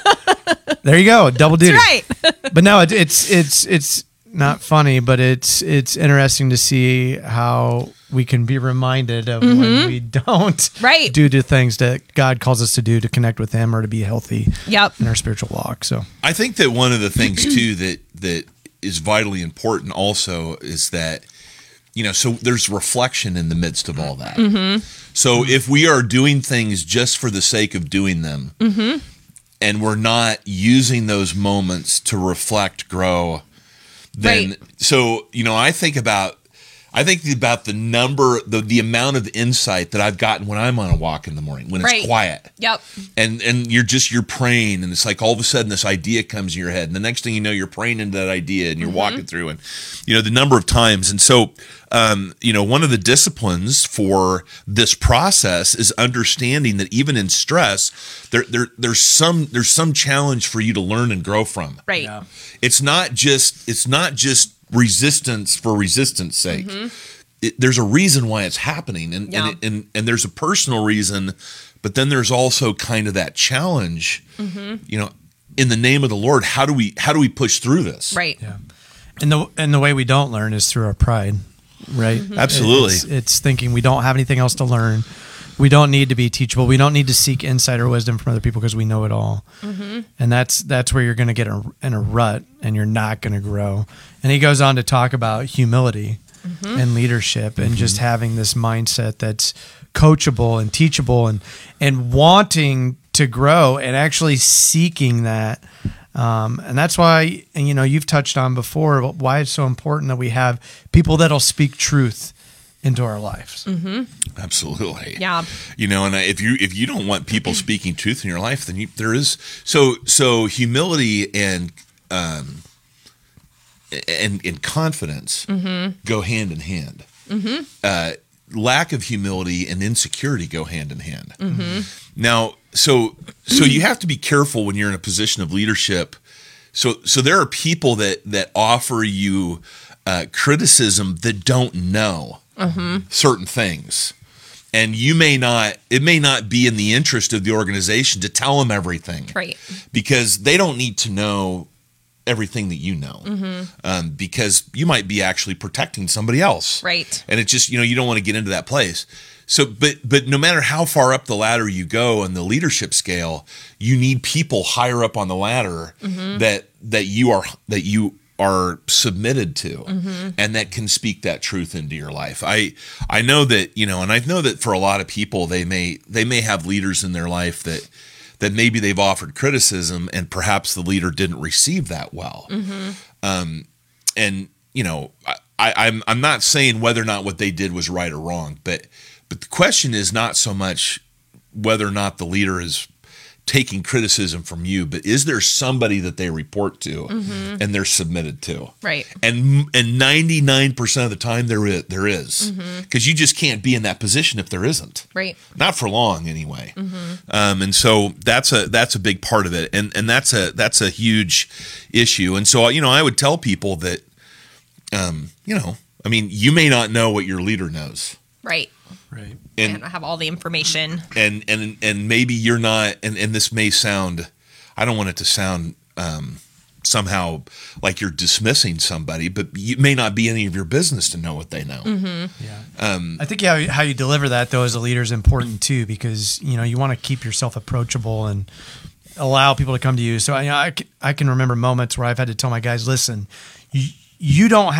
Speaker 1: there you go, double duty.
Speaker 2: That's right.
Speaker 1: But no, it, it's it's it's not funny, but it's it's interesting to see how we can be reminded of mm-hmm. when we don't
Speaker 2: right.
Speaker 1: do the things that God calls us to do to connect with Him or to be healthy
Speaker 2: yep.
Speaker 1: in our spiritual walk. So
Speaker 3: I think that one of the things too that that is vitally important also is that, you know, so there's reflection in the midst of all that.
Speaker 2: Mm-hmm.
Speaker 3: So if we are doing things just for the sake of doing them,
Speaker 2: mm-hmm.
Speaker 3: and we're not using those moments to reflect, grow, then
Speaker 2: right.
Speaker 3: so, you know, I think about I think about the number, the, the amount of insight that I've gotten when I'm on a walk in the morning, when it's
Speaker 2: right.
Speaker 3: quiet.
Speaker 2: Yep.
Speaker 3: And and you're just, you're praying, and it's like all of a sudden this idea comes in your head. And the next thing you know, you're praying into that idea and you're mm-hmm. walking through, and, you know, the number of times. And so, um, you know, one of the disciplines for this process is understanding that even in stress, there, there there's some there's some challenge for you to learn and grow from.
Speaker 2: Right.
Speaker 1: Yeah.
Speaker 3: It's not just, it's not just, resistance for resistance sake.
Speaker 2: Mm-hmm.
Speaker 3: It, there's a reason why it's happening, and
Speaker 2: yeah.
Speaker 3: and, and and there's a personal reason, but then there's also kind of that challenge.
Speaker 2: Mm-hmm.
Speaker 3: You know, in the name of the Lord, how do we how do we push through this?
Speaker 2: Right.
Speaker 1: Yeah. And the and the way we don't learn is through our pride, right?
Speaker 2: Mm-hmm.
Speaker 3: Absolutely.
Speaker 1: It's, it's thinking we don't have anything else to learn. We don't need to be teachable. We don't need to seek insight or wisdom from other people because we know it all.
Speaker 2: Mm-hmm.
Speaker 1: And that's that's where you're going to get a, in a rut and you're not going to grow. And he goes on to talk about humility mm-hmm. and leadership and mm-hmm. just having this mindset that's coachable and teachable and and wanting to grow and actually seeking that. Um, and that's why, and you know, you've touched on before why it's so important that we have people that'll speak truth into our lives.
Speaker 2: Mm-hmm.
Speaker 3: Absolutely.
Speaker 2: Yeah.
Speaker 3: You know, and if you if you don't want people speaking truth in your life, then you, there is so so humility and um and and confidence
Speaker 2: mm-hmm.
Speaker 3: go hand in hand.
Speaker 2: Mm-hmm.
Speaker 3: Uh, lack of humility and insecurity go hand in hand.
Speaker 2: Mm-hmm.
Speaker 3: Now, so so you have to be careful when you're in a position of leadership. So so there are people that that offer you uh, criticism that don't know
Speaker 2: mm-hmm.
Speaker 3: certain things. And you may not, it may not be in the interest of the organization to tell them everything.
Speaker 2: Right.
Speaker 3: Because they don't need to know everything that you know.
Speaker 2: Mm-hmm.
Speaker 3: Um, because you might be actually protecting somebody else.
Speaker 2: Right.
Speaker 3: And it's just, you know, you don't want to get into that place. So, but, but no matter how far up the ladder you go on the leadership scale, you need people higher up on the ladder
Speaker 2: mm-hmm.
Speaker 3: that, that you are, that you are submitted to
Speaker 2: mm-hmm.
Speaker 3: and that can speak that truth into your life. I I know that, you know, and I know that for a lot of people, they may they may have leaders in their life that that maybe they've offered criticism and perhaps the leader didn't receive that well.
Speaker 2: Mm-hmm.
Speaker 3: Um, and you know, I, I, I'm I'm not saying whether or not what they did was right or wrong, but but the question is not so much whether or not the leader is taking criticism from you, but is there somebody that they report to
Speaker 2: mm-hmm.
Speaker 3: and they're submitted to?
Speaker 2: Right.
Speaker 3: And and ninety-nine percent of the time there is, there is.
Speaker 2: Mm-hmm.
Speaker 3: Because you just can't be in that position if there isn't.
Speaker 2: Right.
Speaker 3: Not for long anyway.
Speaker 2: Mm-hmm.
Speaker 3: Um, and so that's a that's a big part of it. And and that's a that's a huge issue. And so, you know, I would tell people that um, you know, I mean, you may not know what your leader knows.
Speaker 2: Right.
Speaker 1: Right.
Speaker 2: And, and have all the information.
Speaker 3: And and and maybe you're not, and, and this may sound, I don't want it to sound um, somehow like you're dismissing somebody, but it may not be any of your business to know what they know.
Speaker 2: Mm-hmm.
Speaker 1: Yeah.
Speaker 3: Um,
Speaker 1: I think how, how you deliver that, though, as a leader is important, too, because, you know, you want to keep yourself approachable and allow people to come to you. So, you know, I, I can remember moments where I've had to tell my guys, listen, you, you don't have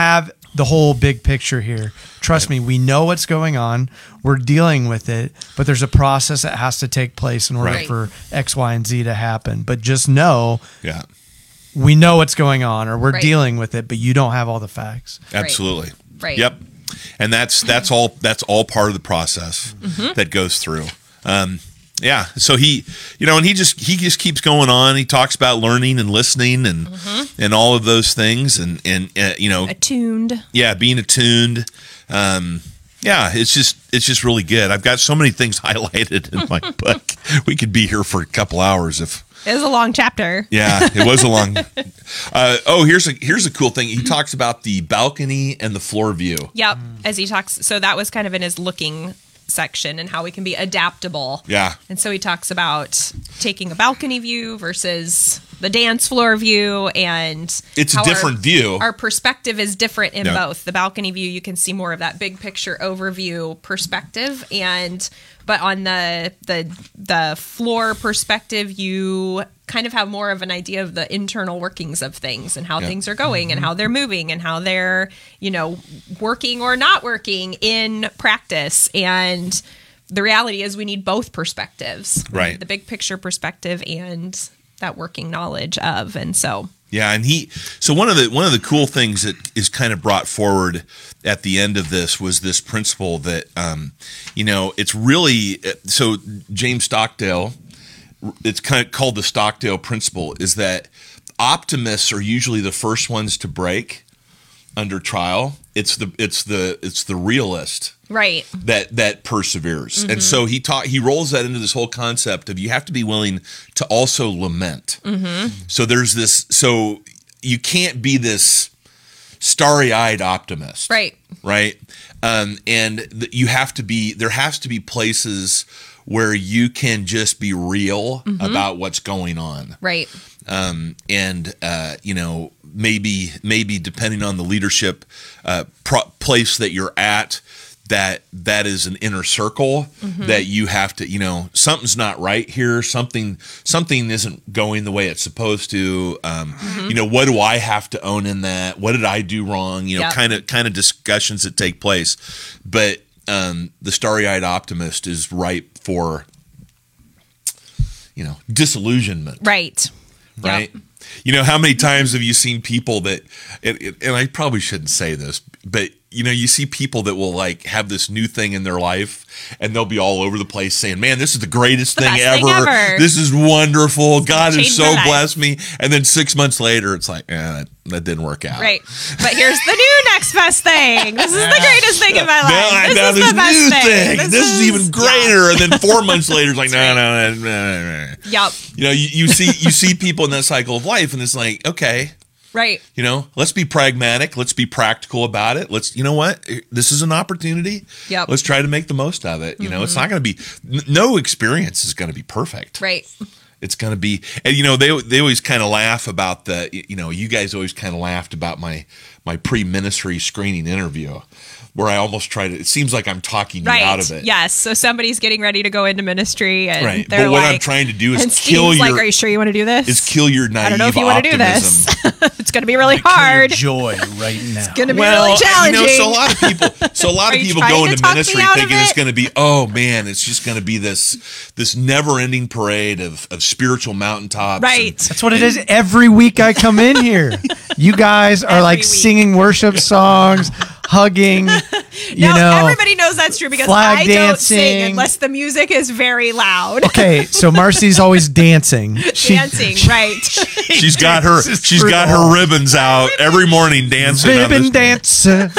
Speaker 1: the whole big picture here. Trust me, we know what's going on. We're dealing with it, but there's a process that has to take place in order
Speaker 3: Right.
Speaker 1: for X, Y, and Z to happen. But just know
Speaker 3: Yeah.
Speaker 1: we know what's going on, or we're
Speaker 2: Right.
Speaker 1: dealing with it, but you don't have all the facts.
Speaker 3: Absolutely.
Speaker 2: Right.
Speaker 3: Yep. And that's that's all that's all part of the process
Speaker 2: Mm-hmm.
Speaker 3: that goes through. Um, yeah. So he, you know, and he just he just keeps going on. He talks about learning and listening and
Speaker 2: Mm-hmm.
Speaker 3: and all of those things, and and uh, you know,
Speaker 2: Attuned.
Speaker 3: yeah, being attuned. Um, yeah, it's just it's just really good. I've got so many things highlighted in my book. We could be here for a couple hours if.
Speaker 2: It was a long chapter.
Speaker 3: Yeah, it was a long. Uh, oh, here's a here's a cool thing. He talks about the balcony and the floor view.
Speaker 2: Yep. As he talks, so that was kind of in his looking section and how we can be adaptable.
Speaker 3: Yeah.
Speaker 2: And so he talks about taking a balcony view versus the dance floor view, and
Speaker 3: It's a
Speaker 2: how
Speaker 3: different
Speaker 2: our,
Speaker 3: view.
Speaker 2: Our perspective is different in
Speaker 3: Yeah.
Speaker 2: both. The balcony view, you can see more of that big picture overview perspective, and but on the the the floor perspective, you kind of have more of an idea of the internal workings of things and how
Speaker 3: Yeah.
Speaker 2: things are going and how they're moving and how they're, you know, working or not working in practice. And the reality is we need both perspectives. We
Speaker 3: Right.
Speaker 2: need the big picture perspective and that working knowledge of. And so
Speaker 3: Yeah, and he so one of the one of the cool things that is kind of brought forward at the end of this was this principle that um, you know, it's really so James Stockdale, it's kind of called the Stockdale principle, is that optimists are usually the first ones to break under trial. It's the it's the it's the realist
Speaker 2: right.
Speaker 3: that that perseveres. And so he taught he rolls that into this whole concept of you have to be willing to also lament. So there's this so you can't be this starry-eyed optimist.
Speaker 2: Right.
Speaker 3: Right? Um, and th- you have to be there has to be places where you can just be real about what's going on.
Speaker 2: Right.
Speaker 3: Um, and uh, you know, maybe maybe depending on the leadership uh, pro- place that you're at, that that is an inner circle that you have to, you know, something's not right here. Something something isn't going the way it's supposed to. Um, You know, what do I have to own in that? What did I do wrong? You know,
Speaker 2: Yep.
Speaker 3: kind of kind of discussions that take place. But um, the starry-eyed optimist is ripe for, you know, disillusionment.
Speaker 2: Right.
Speaker 3: Right.
Speaker 2: Yep.
Speaker 3: You know, how many times have you seen people that, and, and I probably shouldn't say this, but you know, you see people that will like have this new thing in their life and they'll be all over the place saying, man, this is the greatest
Speaker 2: The
Speaker 3: thing,
Speaker 2: best
Speaker 3: ever.
Speaker 2: thing ever.
Speaker 3: This is wonderful. God has
Speaker 2: changed
Speaker 3: so
Speaker 2: my life."
Speaker 3: blessed me. And then six months later, it's like, eh, that, that didn't work out.
Speaker 2: Right. But here's the new next best thing. This is the greatest thing in my life.
Speaker 3: Now,
Speaker 2: this
Speaker 3: now
Speaker 2: is
Speaker 3: this
Speaker 2: the best
Speaker 3: new
Speaker 2: thing.
Speaker 3: thing. This,
Speaker 2: This
Speaker 3: is,
Speaker 2: is-
Speaker 3: even greater. And then four months later, it's like, no, no, no, no, no, no.
Speaker 2: Yep.
Speaker 3: You know, you, you see, you see people in that cycle of life, and it's like, okay,
Speaker 2: Right.
Speaker 3: you know, let's be pragmatic. Let's be practical about it. Let's, you know what? This is an opportunity.
Speaker 2: Yep.
Speaker 3: Let's try to make the most of it. You know, it's not going to be, n- no experience is going to be perfect.
Speaker 2: Right.
Speaker 3: It's going to be, and you know, they they always kind of laugh about the, you know, you guys always kind of laughed about my my pre-ministry screening interview, where I almost try to. It seems like I'm talking
Speaker 2: Right.
Speaker 3: you out of it.
Speaker 2: Yes. So somebody's getting ready to go into ministry, and
Speaker 3: Right.
Speaker 2: they're
Speaker 3: But what
Speaker 2: like,
Speaker 3: I'm trying to do is
Speaker 2: and
Speaker 3: kill
Speaker 2: Steve's like,
Speaker 3: your-
Speaker 2: "Are you sure you want to do this?
Speaker 3: Is kill your naive
Speaker 2: I don't know if you want to do
Speaker 3: optimism.
Speaker 2: this. It's going to be really
Speaker 1: Kill your
Speaker 2: hard.
Speaker 1: joy right now.
Speaker 2: Going to be
Speaker 3: Well,
Speaker 2: really
Speaker 3: you
Speaker 2: challenging."
Speaker 3: know, so a lot of people, so a lot
Speaker 2: Are
Speaker 3: of
Speaker 2: you
Speaker 3: people
Speaker 2: trying
Speaker 3: go
Speaker 2: to
Speaker 3: into
Speaker 2: talk me
Speaker 3: ministry
Speaker 2: out of
Speaker 3: thinking it's
Speaker 2: it?
Speaker 3: going to be, oh man, it's just going to be this this never ending parade of of spiritual mountaintops.
Speaker 2: Right.
Speaker 3: and-
Speaker 1: That's what it is every week I come in here. You guys are
Speaker 2: Every
Speaker 1: like
Speaker 2: week.
Speaker 1: singing worship songs, hugging, you
Speaker 2: no,
Speaker 1: know.
Speaker 2: everybody knows that's true because
Speaker 1: flag
Speaker 2: I don't sing
Speaker 1: dancing.
Speaker 2: unless the music is very loud.
Speaker 1: Okay, so Marcy's always dancing. She-
Speaker 2: Dancing, right?
Speaker 3: She's got her
Speaker 1: dances
Speaker 3: she's
Speaker 1: through
Speaker 3: got
Speaker 1: all.
Speaker 3: her ribbons out every morning dancing. on
Speaker 1: Ribbon
Speaker 3: this-
Speaker 1: dancer.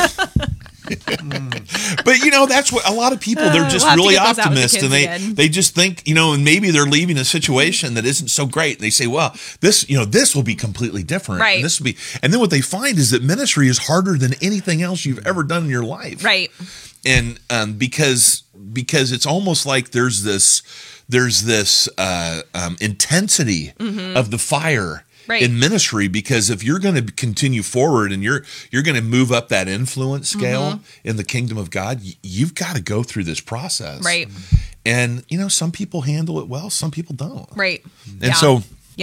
Speaker 3: But you know, that's what a lot of people, they're
Speaker 2: Uh,
Speaker 3: just
Speaker 2: we'll have to
Speaker 3: really
Speaker 2: get those out with the
Speaker 3: optimists
Speaker 2: kids
Speaker 3: and they
Speaker 2: again.
Speaker 3: they just think, you know, and maybe they're leaving a situation that isn't so great. And they say, well, this, you know, this will be completely different.
Speaker 2: Right.
Speaker 3: And this will be, and then what they find is that ministry is harder than anything else you've ever done in your life.
Speaker 2: Right.
Speaker 3: And um, because because it's almost like there's this there's this uh, um, intensity of the fire
Speaker 2: Right.
Speaker 3: in ministry, because if you're going to continue forward and you're you're going to move up that influence scale in the kingdom of God, y- you've got to go through this process.
Speaker 2: Right.
Speaker 3: And you know, some people handle it well, some people don't.
Speaker 2: Right.
Speaker 3: And so
Speaker 2: yeah.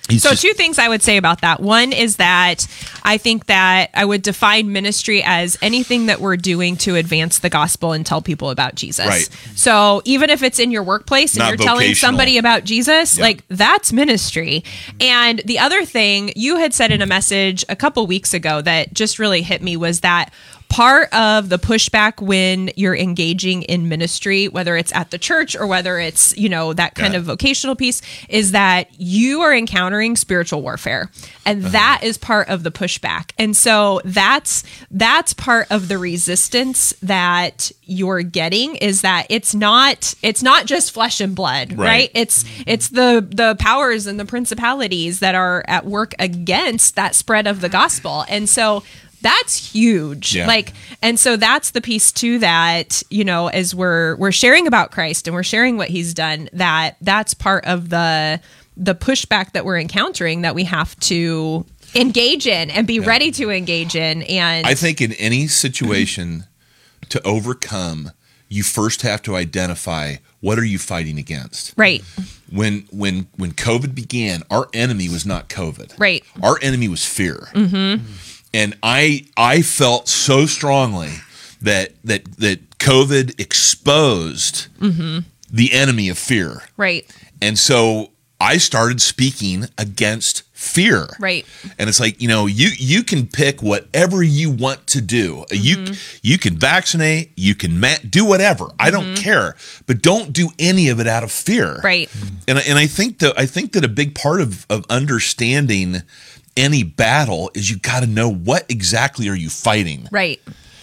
Speaker 3: He's
Speaker 2: so
Speaker 3: just-
Speaker 2: two things I would say about that. One is that I think that I would define ministry as anything that we're doing to advance the gospel and tell people about Jesus.
Speaker 3: Right.
Speaker 2: So even if it's in your workplace and
Speaker 3: Not
Speaker 2: you're telling
Speaker 3: vocational.
Speaker 2: somebody about Jesus,
Speaker 3: Yeah.
Speaker 2: like that's ministry. And the other thing you had said in a message a couple weeks ago that just really hit me was that part of the pushback when you're engaging in ministry, whether it's at the church or whether it's, you know, that kind
Speaker 3: Yeah.
Speaker 2: of vocational piece, is that you are encountering spiritual warfare. And
Speaker 3: Uh-huh.
Speaker 2: that is part of the pushback. And so that's that's part of the resistance that you're getting, is that it's not it's not just flesh and blood, right?
Speaker 3: Right.
Speaker 2: It's it's the the powers and the principalities that are at work against that spread of the gospel. And so that's huge.
Speaker 3: Yeah.
Speaker 2: Like, and so that's the piece too, that, you know, as we're, we're sharing about Christ and we're sharing what he's done, that that's part of the, the pushback that we're encountering that we have to engage in and be ready to engage in. And
Speaker 3: I think in any situation to overcome, you first have to identify what are you fighting against.
Speaker 2: right,
Speaker 3: When when when COVID began, our enemy was not COVID.
Speaker 2: right.
Speaker 3: Our enemy was fear. Mm-hmm. And I I felt so strongly that that that COVID exposed
Speaker 2: Mm-hmm.
Speaker 3: the enemy of fear.
Speaker 2: Right.
Speaker 3: And so I started speaking against fear.
Speaker 2: Right.
Speaker 3: And it's like, you know, you you can pick whatever you want to do.
Speaker 2: Mm-hmm.
Speaker 3: You you can vaccinate, you can ma- do whatever. I don't care, but don't do any of it out of fear.
Speaker 2: Right.
Speaker 3: And I- and I think that I think that a big part of of understanding any battle is you got to know what exactly are you fighting.
Speaker 2: Right.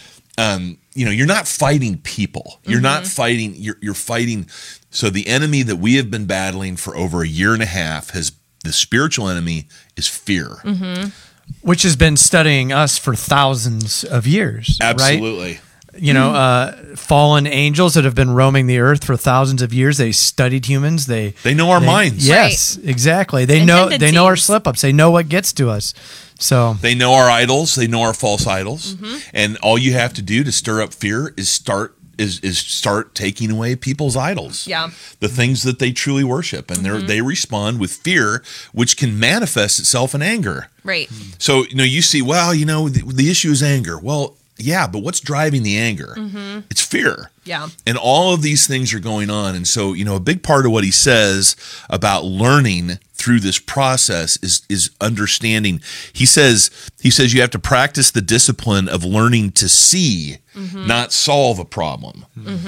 Speaker 3: Um, you know, you're not fighting people. You're
Speaker 2: Mm-hmm.
Speaker 3: not fighting. You're you're fighting. So the enemy that we have been battling for over a year and a half has the spiritual enemy is fear.
Speaker 2: Mm-hmm.
Speaker 1: Which has been studying us for thousands of years. Right?
Speaker 3: Absolutely.
Speaker 1: You know, uh, fallen angels that have been roaming the earth for thousands of years. They studied humans. They
Speaker 3: They know our
Speaker 1: they-
Speaker 3: minds.
Speaker 1: Yes, exactly. They
Speaker 2: And
Speaker 1: know they know our
Speaker 2: tendencies.
Speaker 1: slip ups. They know what gets to us. So
Speaker 3: They know our idols. They know our false idols.
Speaker 2: Mm-hmm.
Speaker 3: And all you have to do to stir up fear is start is is start taking away people's idols.
Speaker 2: Yeah.
Speaker 3: The things that they truly worship, and they they respond with fear, which can manifest itself in anger.
Speaker 2: Right.
Speaker 3: So, you know, you see, well, you know, the, the issue is anger. Well, yeah, but what's driving the anger? It's fear.
Speaker 2: Yeah.
Speaker 3: And all of these things are going on. And so, you know, a big part of what he says about learning through this process is is understanding. He says he says you have to practice the discipline of learning to see, not solve a problem.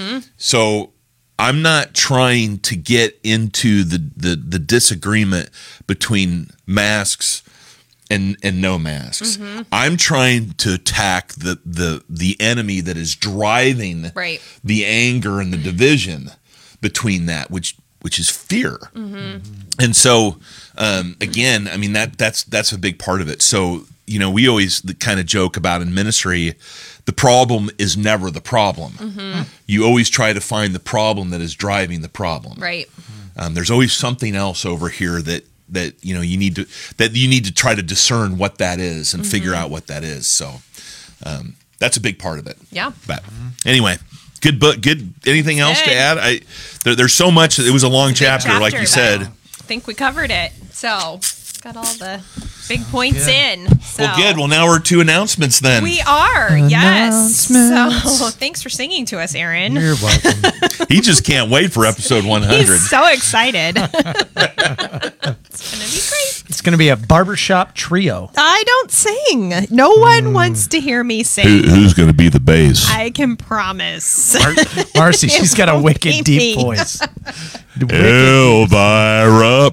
Speaker 3: So I'm not trying to get into the, the, the disagreement between masks and and no masks. I'm trying to attack the the the enemy that is driving
Speaker 2: Right.
Speaker 3: the anger and the division between that, which which is fear. And so um, again, I mean that that's that's a big part of it. So you know, we always kind of joke about in ministry, the problem is never the problem. You always try to find the problem that is driving the problem.
Speaker 2: Right.
Speaker 3: Um, there's always something else over here that that you know you need to that you need to try to discern what that is and figure out what that is. So um, that's a big part of it.
Speaker 2: Yeah.
Speaker 3: But anyway, good book. Good. Anything else to
Speaker 2: Good.
Speaker 3: add? I there, there's so much. It was a long
Speaker 2: It's a big
Speaker 3: chapter, like you
Speaker 2: but
Speaker 3: said.
Speaker 2: I think we covered it. So got all the big points in. So.
Speaker 3: Well, good. Well, now we're to announcements then.
Speaker 2: We are, yes.
Speaker 1: Announcements.
Speaker 2: So thanks for singing to us, Aaron.
Speaker 1: you're welcome.
Speaker 3: he just can't wait for episode one hundred.
Speaker 2: He's so excited. It's gonna be great.
Speaker 1: It's going to be a barbershop trio.
Speaker 2: I don't sing. No one wants to hear me sing.
Speaker 3: who's going to be the bass?
Speaker 2: I can promise.
Speaker 1: Mar- Marcy, she's got a
Speaker 2: won't
Speaker 1: wicked
Speaker 2: be
Speaker 1: deep
Speaker 2: me.
Speaker 1: voice. Wicked.
Speaker 3: Elvira,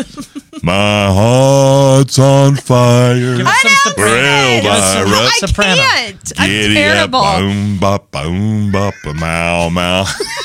Speaker 3: my heart's on fire.
Speaker 1: Give us some soprano.
Speaker 3: Real
Speaker 1: Give us some
Speaker 3: Elvira.
Speaker 2: I
Speaker 1: soprano.
Speaker 2: can't. I'm
Speaker 3: Giddy up,
Speaker 2: terrible.
Speaker 3: boom, bop, boom, bop, a mow, mow.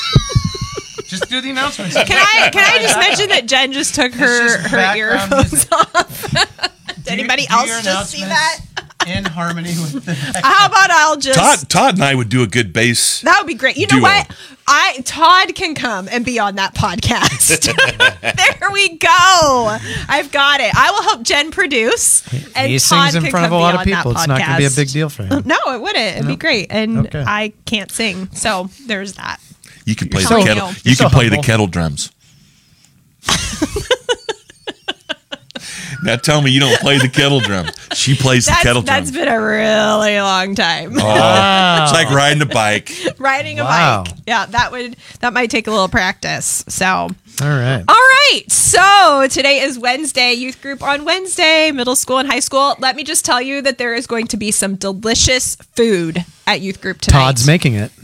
Speaker 1: Just do the announcements.
Speaker 2: Can I can I just mention that Jen just took her
Speaker 1: just
Speaker 2: her
Speaker 1: background
Speaker 2: earphones
Speaker 1: music.
Speaker 2: off? Did anybody else just see that?
Speaker 1: in harmony with the
Speaker 2: How about I'll just
Speaker 3: Todd, Todd and I would do a good bass.
Speaker 2: That would be great. You know
Speaker 3: Duo.
Speaker 2: what? I Todd can come and be on that podcast. There we go. I've got it. I will help Jen produce, and
Speaker 1: He
Speaker 2: Todd
Speaker 1: sings in
Speaker 2: can
Speaker 1: front of
Speaker 2: come
Speaker 1: a lot
Speaker 2: be
Speaker 1: of
Speaker 2: on that
Speaker 1: people. It's not going to be a
Speaker 2: podcast.
Speaker 1: big deal for him.
Speaker 2: No, it wouldn't. It'd be great. And
Speaker 1: Okay.
Speaker 2: I can't sing, so there's that.
Speaker 3: You can play
Speaker 2: You're
Speaker 3: the
Speaker 2: so-
Speaker 3: kettle.
Speaker 2: You're
Speaker 3: You
Speaker 1: so
Speaker 3: can play the
Speaker 1: humble.
Speaker 3: kettle drums. Now tell me you don't play the kettle drum. She plays the
Speaker 2: That's,
Speaker 3: kettle drum.
Speaker 2: that's been a really long time.
Speaker 3: Oh, it's like riding a bike.
Speaker 2: Riding a
Speaker 1: Wow.
Speaker 2: bike. Yeah, that would that might take a little practice. So
Speaker 1: All right.
Speaker 2: all right. So today is Wednesday, youth group on Wednesday, middle school and high school. Let me just tell you that there is going to be some delicious food at youth group tonight.
Speaker 1: Todd's making it.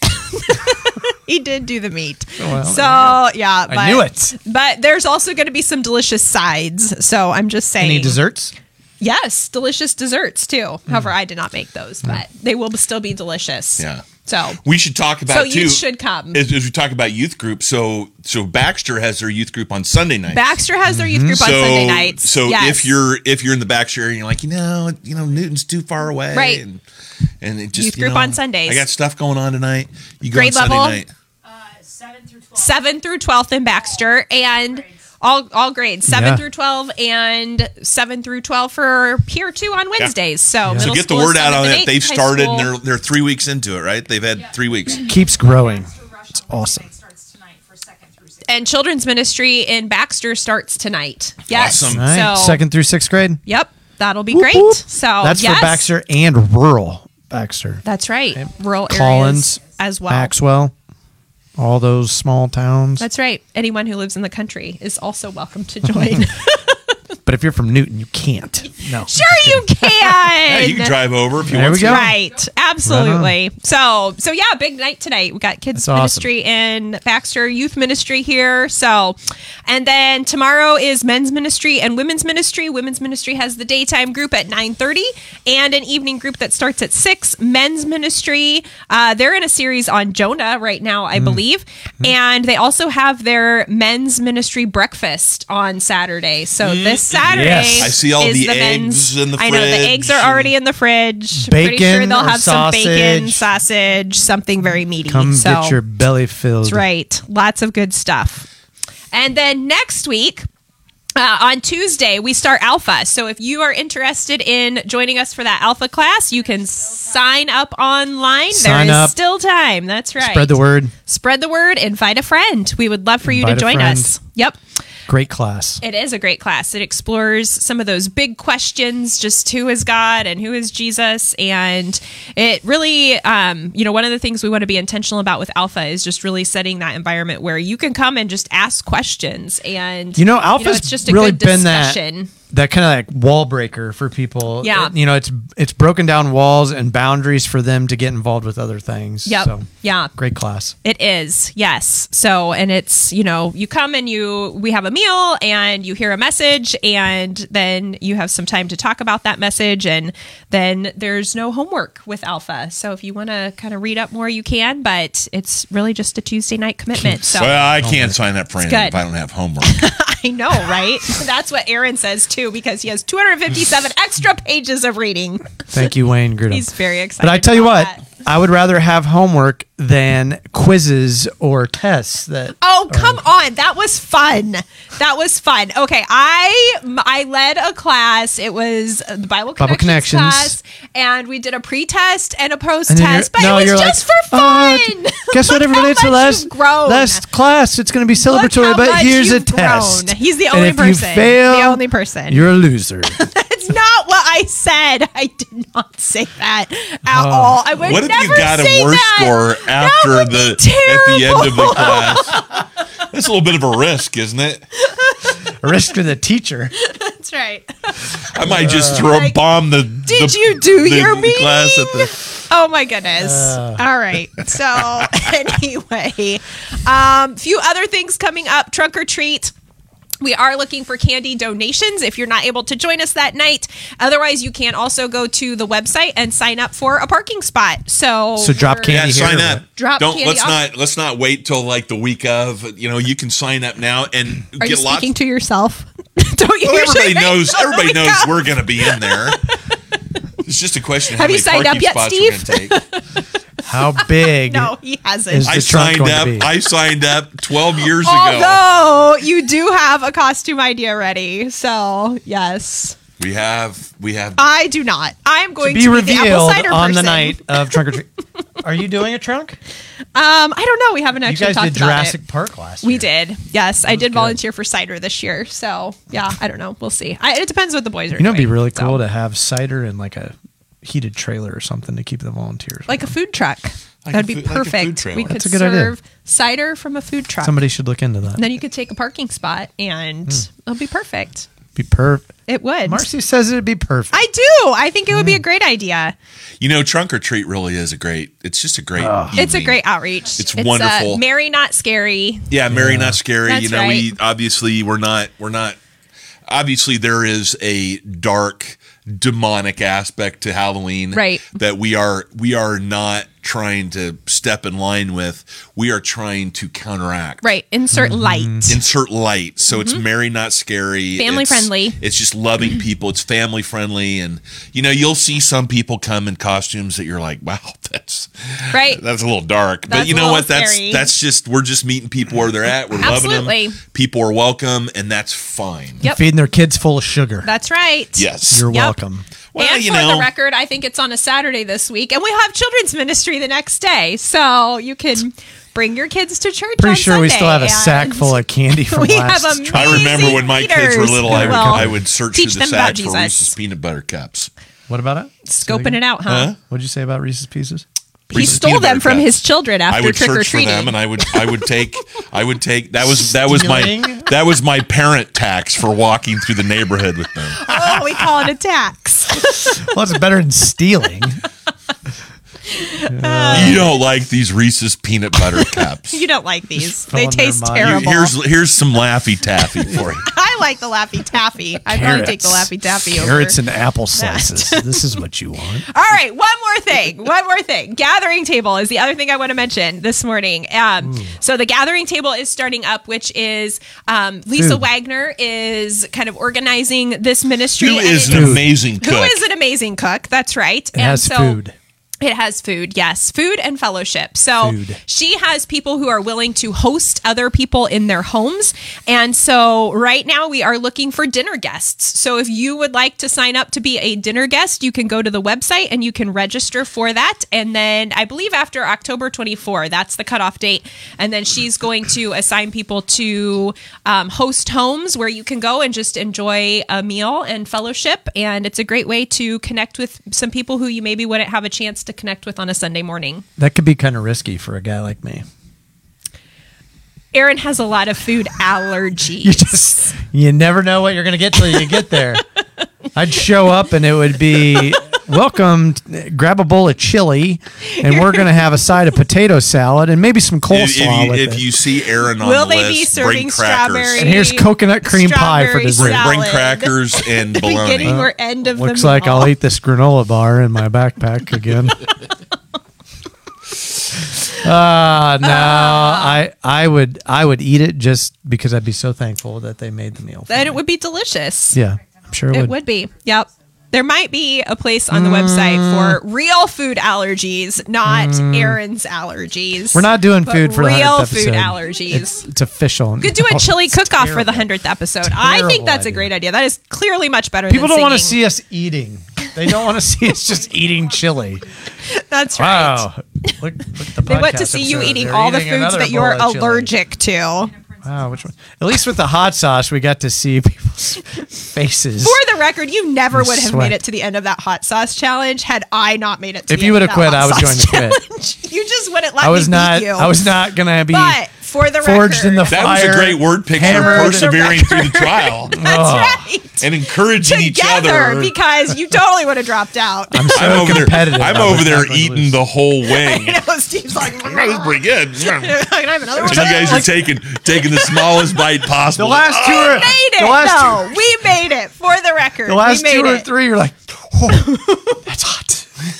Speaker 2: He did do the meat.
Speaker 1: Well,
Speaker 2: so yeah, but,
Speaker 1: I knew it.
Speaker 2: But there's also going to be some delicious sides. So I'm just saying.
Speaker 1: Any desserts?
Speaker 2: Yes, delicious desserts too. However, I did not make those, but they will still be delicious.
Speaker 3: Yeah.
Speaker 2: So
Speaker 3: We should talk about
Speaker 2: so
Speaker 3: too.
Speaker 2: youth should come.
Speaker 3: As, as we talk about youth group, so so Baxter has their youth group on Sunday nights.
Speaker 2: Baxter has their youth group on
Speaker 3: so,
Speaker 2: Sunday nights.
Speaker 3: So
Speaker 2: Yes.
Speaker 3: if you're if you're in the Baxter area and you're like, you know, you know, Newton's too far away,
Speaker 2: Right.
Speaker 3: And, and it just
Speaker 2: Youth
Speaker 3: you
Speaker 2: group
Speaker 3: know,
Speaker 2: on Sundays.
Speaker 3: I got stuff going on tonight. You go
Speaker 2: Grade
Speaker 3: on Sunday
Speaker 2: level?
Speaker 3: night.
Speaker 2: seven through twelfth in Baxter and all all grades seven
Speaker 1: Yeah.
Speaker 2: through twelve and seven through twelve for here too on Wednesdays. So,
Speaker 3: So
Speaker 2: middle
Speaker 3: get the
Speaker 2: school is
Speaker 3: word out
Speaker 2: seventh
Speaker 3: on
Speaker 2: and
Speaker 3: it.
Speaker 2: eighth,
Speaker 3: They've
Speaker 2: high
Speaker 3: started
Speaker 2: school-
Speaker 3: and they're they're three weeks into it, right? They've had three weeks.
Speaker 1: Keeps growing. It's awesome.
Speaker 2: and children's ministry in Baxter starts tonight. Yes.
Speaker 3: Awesome.
Speaker 1: All right.
Speaker 2: So
Speaker 1: Second through sixth grade.
Speaker 2: Yep, that'll be
Speaker 1: Whoop,
Speaker 2: great.
Speaker 1: whoop.
Speaker 2: So
Speaker 1: That's
Speaker 2: yes,
Speaker 1: for Baxter and rural Baxter.
Speaker 2: That's right. Rural
Speaker 1: Collins,
Speaker 2: areas as well.
Speaker 1: Maxwell, all those small towns.
Speaker 2: That's right. Anyone who lives in the country is also welcome to join.
Speaker 1: But if you're from Newton, you can't. No.
Speaker 2: Sure, you can.
Speaker 3: Yeah, you can drive over if you
Speaker 1: There
Speaker 3: want
Speaker 1: we
Speaker 3: to.
Speaker 1: go.
Speaker 2: Right. Absolutely. So, so yeah, big night tonight. We got kids
Speaker 1: That's awesome.
Speaker 2: ministry in Baxter, youth ministry here. So, and then tomorrow is men's ministry and women's ministry. Women's ministry has the daytime group at nine thirty and an evening group that starts at six. Men's ministry, uh, they're in a series on Jonah right now,
Speaker 1: Mm.
Speaker 2: I believe. And they also have their men's ministry breakfast on Saturday. So this Saturday
Speaker 1: Yes.
Speaker 3: I see all
Speaker 2: is
Speaker 3: the
Speaker 2: men's-
Speaker 3: eggs in the
Speaker 2: I know the eggs are
Speaker 3: fridge
Speaker 2: already in the fridge. Pretty sure
Speaker 1: Bacon
Speaker 2: they'll
Speaker 1: or
Speaker 2: have some bacon,
Speaker 1: sausage.
Speaker 2: sausage, something very meaty.
Speaker 1: Come
Speaker 2: so,
Speaker 1: get your belly filled.
Speaker 2: that's right. Lots of good stuff. And then next week, uh, on Tuesday, we start Alpha. So if you are interested in joining us for that Alpha class, you can sign up online.
Speaker 1: Sign
Speaker 2: there is
Speaker 1: up.
Speaker 2: still time. That's right.
Speaker 1: Spread the word.
Speaker 2: Spread the word. Invite a friend. We would love for you
Speaker 1: Invite
Speaker 2: to
Speaker 1: a
Speaker 2: join
Speaker 1: friend.
Speaker 2: us. Yep.
Speaker 1: Great class.
Speaker 2: It is a great class. It explores some of those big questions, just who is God and who is Jesus. And it really, um, you know, one of the things we want to be intentional about with Alpha is just really setting that environment where you can come and just ask questions. And,
Speaker 1: You know, Alpha's
Speaker 2: it's just a
Speaker 1: really
Speaker 2: good
Speaker 1: been that
Speaker 2: discussion.
Speaker 1: that kind of like wall breaker for people.
Speaker 2: Yeah.
Speaker 1: It- you know, it's it's broken down walls and boundaries for them to get involved with other things.
Speaker 2: Yep.
Speaker 1: So
Speaker 2: Yeah.
Speaker 1: great class.
Speaker 2: It is, yes. So, and it's, you know, you come and you, we have a meal and you hear a message and then you have some time to talk about that message and then there's no homework with Alpha. So if you want to kind of read up more, you can, but it's really just a Tuesday night commitment. So
Speaker 3: Well, I can't sign up for anything
Speaker 2: good.
Speaker 3: if I don't have homework.
Speaker 2: I know, right? That's what Aaron says too, because he has two hundred fifty-seven extra pages of reading.
Speaker 1: Thank you, Wayne Grudem.
Speaker 2: He's very excited.
Speaker 1: But I tell you
Speaker 2: about
Speaker 1: what,
Speaker 2: that.
Speaker 1: I would rather have homework than quizzes or tests. That
Speaker 2: Oh, come on. That was fun. That was fun. Okay. I I led a class. It was the Bible Connections,
Speaker 1: Connections.
Speaker 2: class. And we did a pre-test and a
Speaker 1: And then
Speaker 2: post-test.
Speaker 1: you're-
Speaker 2: But
Speaker 1: no,
Speaker 2: it was
Speaker 1: you're
Speaker 2: just
Speaker 1: like,
Speaker 2: for fun.
Speaker 1: "Oh, guess what,
Speaker 2: Look
Speaker 1: everybody?
Speaker 2: how
Speaker 1: It's the
Speaker 2: much
Speaker 1: last,
Speaker 2: you've grown.
Speaker 1: last class. It's going to be
Speaker 2: Look
Speaker 1: celebratory,
Speaker 2: how
Speaker 1: but
Speaker 2: much
Speaker 1: here's a
Speaker 2: you've
Speaker 1: test.
Speaker 2: grown. He's the
Speaker 1: And
Speaker 2: only
Speaker 1: if
Speaker 2: person.
Speaker 1: You fail,
Speaker 2: the only person.
Speaker 1: You're a loser.
Speaker 2: That's not what I said. I did not say that at
Speaker 1: Oh.
Speaker 2: all. I would
Speaker 3: What if
Speaker 2: never
Speaker 3: you got
Speaker 2: say
Speaker 3: a worse
Speaker 2: that.
Speaker 3: score
Speaker 2: That
Speaker 3: after
Speaker 2: would
Speaker 3: the
Speaker 2: be
Speaker 3: at the end of the
Speaker 2: terrible.
Speaker 3: class? That's a little bit of a risk, isn't it?
Speaker 1: Risk to the teacher.
Speaker 2: That's right.
Speaker 3: I might just throw
Speaker 2: Like,
Speaker 3: bomb the.
Speaker 2: Did
Speaker 3: the-
Speaker 2: you do
Speaker 3: the
Speaker 2: your meeting?
Speaker 3: class at the?
Speaker 2: Oh my goodness.
Speaker 1: Uh.
Speaker 2: All right. So anyway, um, few other things coming up. Trunk or treat. We are looking for candy donations if you're not able to join us that night. Otherwise, you can also go to the website and sign up for a parking spot. So,
Speaker 1: So drop
Speaker 2: we're-
Speaker 3: Yeah,
Speaker 1: candy
Speaker 3: sign
Speaker 1: here.
Speaker 3: up.
Speaker 2: Drop
Speaker 3: Don't
Speaker 2: candy
Speaker 3: let's
Speaker 2: off.
Speaker 3: not let's not wait till like the week of. You know, you can sign up now and
Speaker 2: Are you
Speaker 3: get lots.
Speaker 2: speaking to yourself? Don't you
Speaker 3: Well,
Speaker 2: usually
Speaker 3: everybody
Speaker 2: wait
Speaker 3: knows.
Speaker 2: till the
Speaker 3: Everybody
Speaker 2: week
Speaker 3: knows
Speaker 2: of?
Speaker 3: we're going to be in there. It's just a question of how
Speaker 2: Have you
Speaker 3: many
Speaker 2: signed
Speaker 3: parking
Speaker 2: up yet,
Speaker 3: spots
Speaker 2: Steve?
Speaker 3: we're going to take.
Speaker 1: How big?
Speaker 2: No, he hasn't.
Speaker 1: Is-
Speaker 3: I
Speaker 1: the trunk
Speaker 3: signed
Speaker 1: going to
Speaker 3: up.
Speaker 1: be?
Speaker 3: I signed up twelve years ago.
Speaker 2: Although you do have a costume idea ready. So, yes.
Speaker 3: We have we have
Speaker 2: I do not. I'm going
Speaker 1: Be
Speaker 2: to be, the apple
Speaker 1: revealed
Speaker 2: cider
Speaker 1: on the
Speaker 2: person.
Speaker 1: night of trunk or treat. Are you doing a trunk?
Speaker 2: Um, I don't know. We haven't
Speaker 1: You
Speaker 2: actually
Speaker 1: guys
Speaker 2: talked
Speaker 1: did
Speaker 2: about
Speaker 1: Jurassic
Speaker 2: it.
Speaker 1: Park last
Speaker 2: We
Speaker 1: year.
Speaker 2: did. Yes, I did
Speaker 1: good.
Speaker 2: volunteer for cider this year. So yeah, I don't know. We'll see. I, it depends what the boys are
Speaker 1: You know, it'd be
Speaker 2: doing,
Speaker 1: really
Speaker 2: so.
Speaker 1: cool to have cider in like a heated trailer or something to keep the volunteers.
Speaker 2: Like a food truck.
Speaker 3: Like
Speaker 2: That'd
Speaker 3: a
Speaker 2: be
Speaker 3: food- like a food
Speaker 2: perfect.
Speaker 3: trailer.
Speaker 2: we could
Speaker 1: That's a good idea.
Speaker 2: serve cider from a food truck.
Speaker 1: Somebody should look into that.
Speaker 2: And then you could take a parking spot and
Speaker 1: Hmm.
Speaker 2: it'll be perfect.
Speaker 1: Be perfect.
Speaker 2: It would.
Speaker 1: Marcy says it'd be perfect.
Speaker 2: I do. I think it would be
Speaker 1: Hmm.
Speaker 2: a great idea.
Speaker 3: you know trunk or treat really is a great. It's just a great.
Speaker 2: It's a
Speaker 3: evening.
Speaker 2: great outreach.
Speaker 3: It's
Speaker 2: Uh,
Speaker 3: wonderful.
Speaker 2: merry, not scary.
Speaker 3: Yeah, Mary, not scary.
Speaker 2: That's
Speaker 3: you know, we
Speaker 2: right.
Speaker 3: obviously we're not we're not. Obviously, there is a dark demonic aspect to Halloween,
Speaker 2: Right.
Speaker 3: That we are we are not trying to step in line with. We are trying to counteract.
Speaker 2: Right. Insert light.
Speaker 3: Insert light. So it's merry, not scary.
Speaker 2: Mm-hmm. Family
Speaker 3: It's-
Speaker 2: friendly.
Speaker 3: It's just loving people. It's family friendly. And, you know, you'll see some people come in costumes that you're like, wow, that's
Speaker 2: Right.
Speaker 3: that's a little dark. but
Speaker 2: That's
Speaker 3: you
Speaker 2: a
Speaker 3: know
Speaker 2: little
Speaker 3: what? That's
Speaker 2: scary.
Speaker 3: that's just, we're just meeting people where they're at. We're
Speaker 2: Absolutely.
Speaker 3: loving them. People are welcome, and that's fine.
Speaker 2: Yep.
Speaker 1: Feeding their kids full of sugar.
Speaker 2: That's right.
Speaker 3: Yes.
Speaker 1: You're
Speaker 2: Yep.
Speaker 1: welcome.
Speaker 3: Well,
Speaker 2: and
Speaker 3: you
Speaker 2: for
Speaker 3: know,
Speaker 2: the record, I think it's on a Saturday this week, and we'll have children's ministry the next day, so you can bring your kids to church.
Speaker 1: Pretty
Speaker 2: on
Speaker 1: sure we still have a
Speaker 2: Sunday,
Speaker 1: sack
Speaker 2: and
Speaker 1: full of candy from
Speaker 2: we
Speaker 1: last.
Speaker 2: have a
Speaker 1: try-
Speaker 3: I remember when my kids were
Speaker 2: eaters
Speaker 3: little, I
Speaker 2: who
Speaker 3: would,
Speaker 2: will
Speaker 3: I would search
Speaker 2: teach
Speaker 3: through the
Speaker 2: them about
Speaker 3: sacks for
Speaker 2: Jesus.
Speaker 3: Reese's peanut butter cups.
Speaker 1: What about it?
Speaker 2: Scoping it out, huh?
Speaker 3: Huh?
Speaker 1: What'd you say about Reese's Pieces?
Speaker 2: He
Speaker 3: Reese's
Speaker 2: stole
Speaker 3: peanut
Speaker 2: them
Speaker 3: butter
Speaker 2: from
Speaker 3: cups.
Speaker 2: his children
Speaker 3: I
Speaker 2: after
Speaker 3: would
Speaker 2: trick or
Speaker 3: search for
Speaker 2: treating.
Speaker 3: them, and I would, I would take, I would take. That was that was my
Speaker 1: Stealing?
Speaker 3: that was my parent tax for walking through the neighborhood with them.
Speaker 2: Oh, we call it a tax.
Speaker 1: Well, it's better than stealing.
Speaker 3: You don't like these Reese's peanut butter cups.
Speaker 2: You don't like these.
Speaker 1: Fill
Speaker 2: They
Speaker 1: in their
Speaker 2: taste
Speaker 1: mind.
Speaker 2: terrible.
Speaker 3: Here's here's some Laffy Taffy for you.
Speaker 2: I like the Laffy Taffy. I'd probably take the Laffy Taffy over.
Speaker 1: Carrots and apple slices. This is what you want.
Speaker 2: All right, one more thing. One more thing. Gathering table is the other thing I want to mention this morning. Um, so the gathering table is starting up, which is um, Lisa
Speaker 1: Food.
Speaker 2: Wagner is kind of organizing this ministry.
Speaker 3: Who
Speaker 2: and
Speaker 3: is
Speaker 2: it
Speaker 3: an
Speaker 1: Food.
Speaker 3: amazing cook?
Speaker 2: Who is an amazing cook? That's right.
Speaker 1: It has food.
Speaker 2: It has food, yes, food and fellowship. So
Speaker 1: Food.
Speaker 2: she has people who are willing to host other people in their homes. And so right now we are looking for dinner guests. So if you would like to sign up to be a dinner guest, you can go to the website and you can register for that. And then I believe after October twenty-fourth, that's the cutoff date. And then she's going to assign people to um, host homes where you can go and just enjoy a meal and fellowship. And it's a great way to connect with some people who you maybe wouldn't have a chance to connect with on a Sunday morning.
Speaker 1: That could be kind of risky for a guy like me.
Speaker 2: Aaron has a lot of food allergies.
Speaker 1: You just you never know what you're going to get till you get there. I'd show up and it would be welcome. Grab a bowl of chili, and we're going to have a side of potato salad and maybe some
Speaker 3: If,
Speaker 1: coleslaw
Speaker 3: you,
Speaker 1: with
Speaker 3: if
Speaker 1: it.
Speaker 3: you see Aaron on
Speaker 2: Will
Speaker 3: the
Speaker 2: they be
Speaker 3: list,
Speaker 2: serving
Speaker 3: bring crackers.
Speaker 2: strawberry?
Speaker 1: And here's coconut cream pie for
Speaker 2: Strawberry
Speaker 1: dessert.
Speaker 3: Bring, bring
Speaker 2: salad.
Speaker 3: crackers and
Speaker 2: the beginning
Speaker 3: bologna.
Speaker 2: or end of
Speaker 1: Looks
Speaker 2: the
Speaker 1: like
Speaker 2: meal.
Speaker 1: I'll eat this granola bar in my backpack again. Uh, no, I I would I would eat it just because I'd be so thankful that they made the meal. for
Speaker 2: Then
Speaker 1: me.
Speaker 2: it would be delicious.
Speaker 1: Yeah, I'm sure it,
Speaker 2: It
Speaker 1: would.
Speaker 2: would be. Yep. There might be a place on the website
Speaker 1: Mm.
Speaker 2: for real food allergies, not Aaron's allergies.
Speaker 1: We're not doing
Speaker 2: but
Speaker 1: food for the
Speaker 2: real
Speaker 1: hundredth
Speaker 2: food
Speaker 1: episode.
Speaker 2: allergies.
Speaker 1: It's, it's official.
Speaker 2: We could do a
Speaker 1: No,
Speaker 2: chili
Speaker 1: it's
Speaker 2: cook-off for the
Speaker 1: terrible.
Speaker 2: hundredth episode. I think
Speaker 1: Terrible
Speaker 2: that's a
Speaker 1: idea.
Speaker 2: great idea. That is clearly much better
Speaker 1: People
Speaker 2: than
Speaker 1: don't want to
Speaker 2: singing.
Speaker 1: see us eating. They don't want to see us just eating chili.
Speaker 2: That's right.
Speaker 1: Wow. Look, look the
Speaker 2: They want to
Speaker 1: podcast
Speaker 2: see you
Speaker 1: episode.
Speaker 2: eating
Speaker 1: They're
Speaker 2: all the
Speaker 1: eating
Speaker 2: foods
Speaker 1: another
Speaker 2: that you're
Speaker 1: bowl of chili.
Speaker 2: allergic to.
Speaker 1: Wow, which one? At least with the hot sauce, we got to see people's faces.
Speaker 2: For the record, you never
Speaker 1: You
Speaker 2: would have
Speaker 1: sweat.
Speaker 2: made it to the end of that hot sauce challenge had I not made it to
Speaker 1: If
Speaker 2: the
Speaker 1: you
Speaker 2: end
Speaker 1: would
Speaker 2: of
Speaker 1: have
Speaker 2: that
Speaker 1: quit,
Speaker 2: hot
Speaker 1: I would
Speaker 2: sauce
Speaker 1: join the quit.
Speaker 2: challenge. You just wouldn't let
Speaker 1: I was
Speaker 2: me
Speaker 1: not.
Speaker 2: beat you.
Speaker 1: I was not gonna be
Speaker 2: But for the
Speaker 1: forged
Speaker 2: record,
Speaker 1: in the
Speaker 3: That
Speaker 1: fire.
Speaker 3: was a great word picture.
Speaker 1: hammered in-
Speaker 3: Persevering through the trial
Speaker 2: that's
Speaker 1: Oh.
Speaker 2: right.
Speaker 3: and encouraging each
Speaker 2: Together,
Speaker 3: other.
Speaker 2: because you totally would have dropped out.
Speaker 1: I'm so
Speaker 3: I'm over there.
Speaker 1: competitive.
Speaker 3: I'm
Speaker 1: I
Speaker 3: over
Speaker 1: was
Speaker 3: there
Speaker 1: not gonna
Speaker 3: eating
Speaker 1: lose.
Speaker 3: the whole wing.
Speaker 2: You know, Steve's like,
Speaker 3: That was pretty good.
Speaker 2: can I have another one?
Speaker 3: So you guys are taking taking the smallest bite possible.
Speaker 1: The last two
Speaker 3: Oh,
Speaker 1: are
Speaker 2: made it.
Speaker 1: the last
Speaker 2: No, we made it. For the record,
Speaker 1: The last
Speaker 2: we made
Speaker 1: two or
Speaker 2: it.
Speaker 1: three, you're like, oh, that's hot.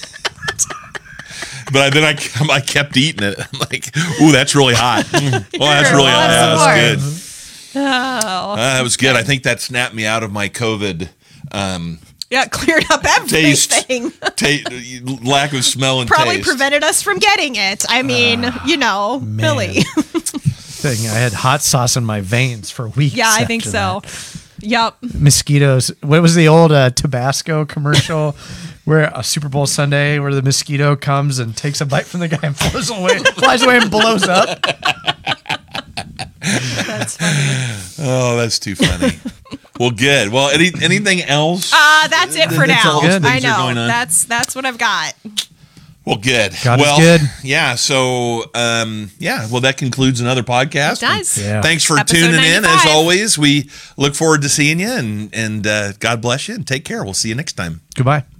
Speaker 3: But then I, I kept eating it. I'm like, ooh, that's really hot. Mm. Well, that's
Speaker 2: You're
Speaker 3: really
Speaker 2: a
Speaker 3: hot.
Speaker 2: lot of
Speaker 3: That was
Speaker 2: support.
Speaker 3: good.
Speaker 2: Oh,
Speaker 3: Uh, that was good. I think that snapped me out of my COVID um,
Speaker 2: yeah, cleared up
Speaker 3: taste,
Speaker 2: everything.
Speaker 3: ta- lack of smell and
Speaker 2: Probably
Speaker 3: taste.
Speaker 2: prevented us from getting it. I mean,
Speaker 1: Ah,
Speaker 2: you know, really.
Speaker 1: Thing. I had hot sauce in my veins for weeks.
Speaker 2: Yeah, I think
Speaker 1: after
Speaker 2: so.
Speaker 1: that.
Speaker 2: Yep.
Speaker 1: Mosquitoes. What was the old uh, Tabasco commercial where a Super Bowl Sunday where the mosquito comes and takes a bite from the guy and flies away, flies away and blows up?
Speaker 2: That's funny.
Speaker 3: Oh, that's too funny. Well, good. Well, any, anything else?
Speaker 2: Uh, that's it for
Speaker 3: That's
Speaker 2: now.
Speaker 3: all those
Speaker 2: I
Speaker 3: things are
Speaker 2: know.
Speaker 3: going on.
Speaker 2: That's that's what I've got.
Speaker 3: Well, good.
Speaker 1: God is
Speaker 3: well,
Speaker 1: good.
Speaker 3: Yeah. So, um, yeah. Well, that concludes another podcast.
Speaker 2: It does.
Speaker 1: Yeah.
Speaker 3: Thanks for
Speaker 2: Episode
Speaker 3: tuning in. As
Speaker 2: ninety-five.
Speaker 3: always, we look forward to seeing you, and and uh, God bless you, and take care. We'll see you next time.
Speaker 1: Goodbye.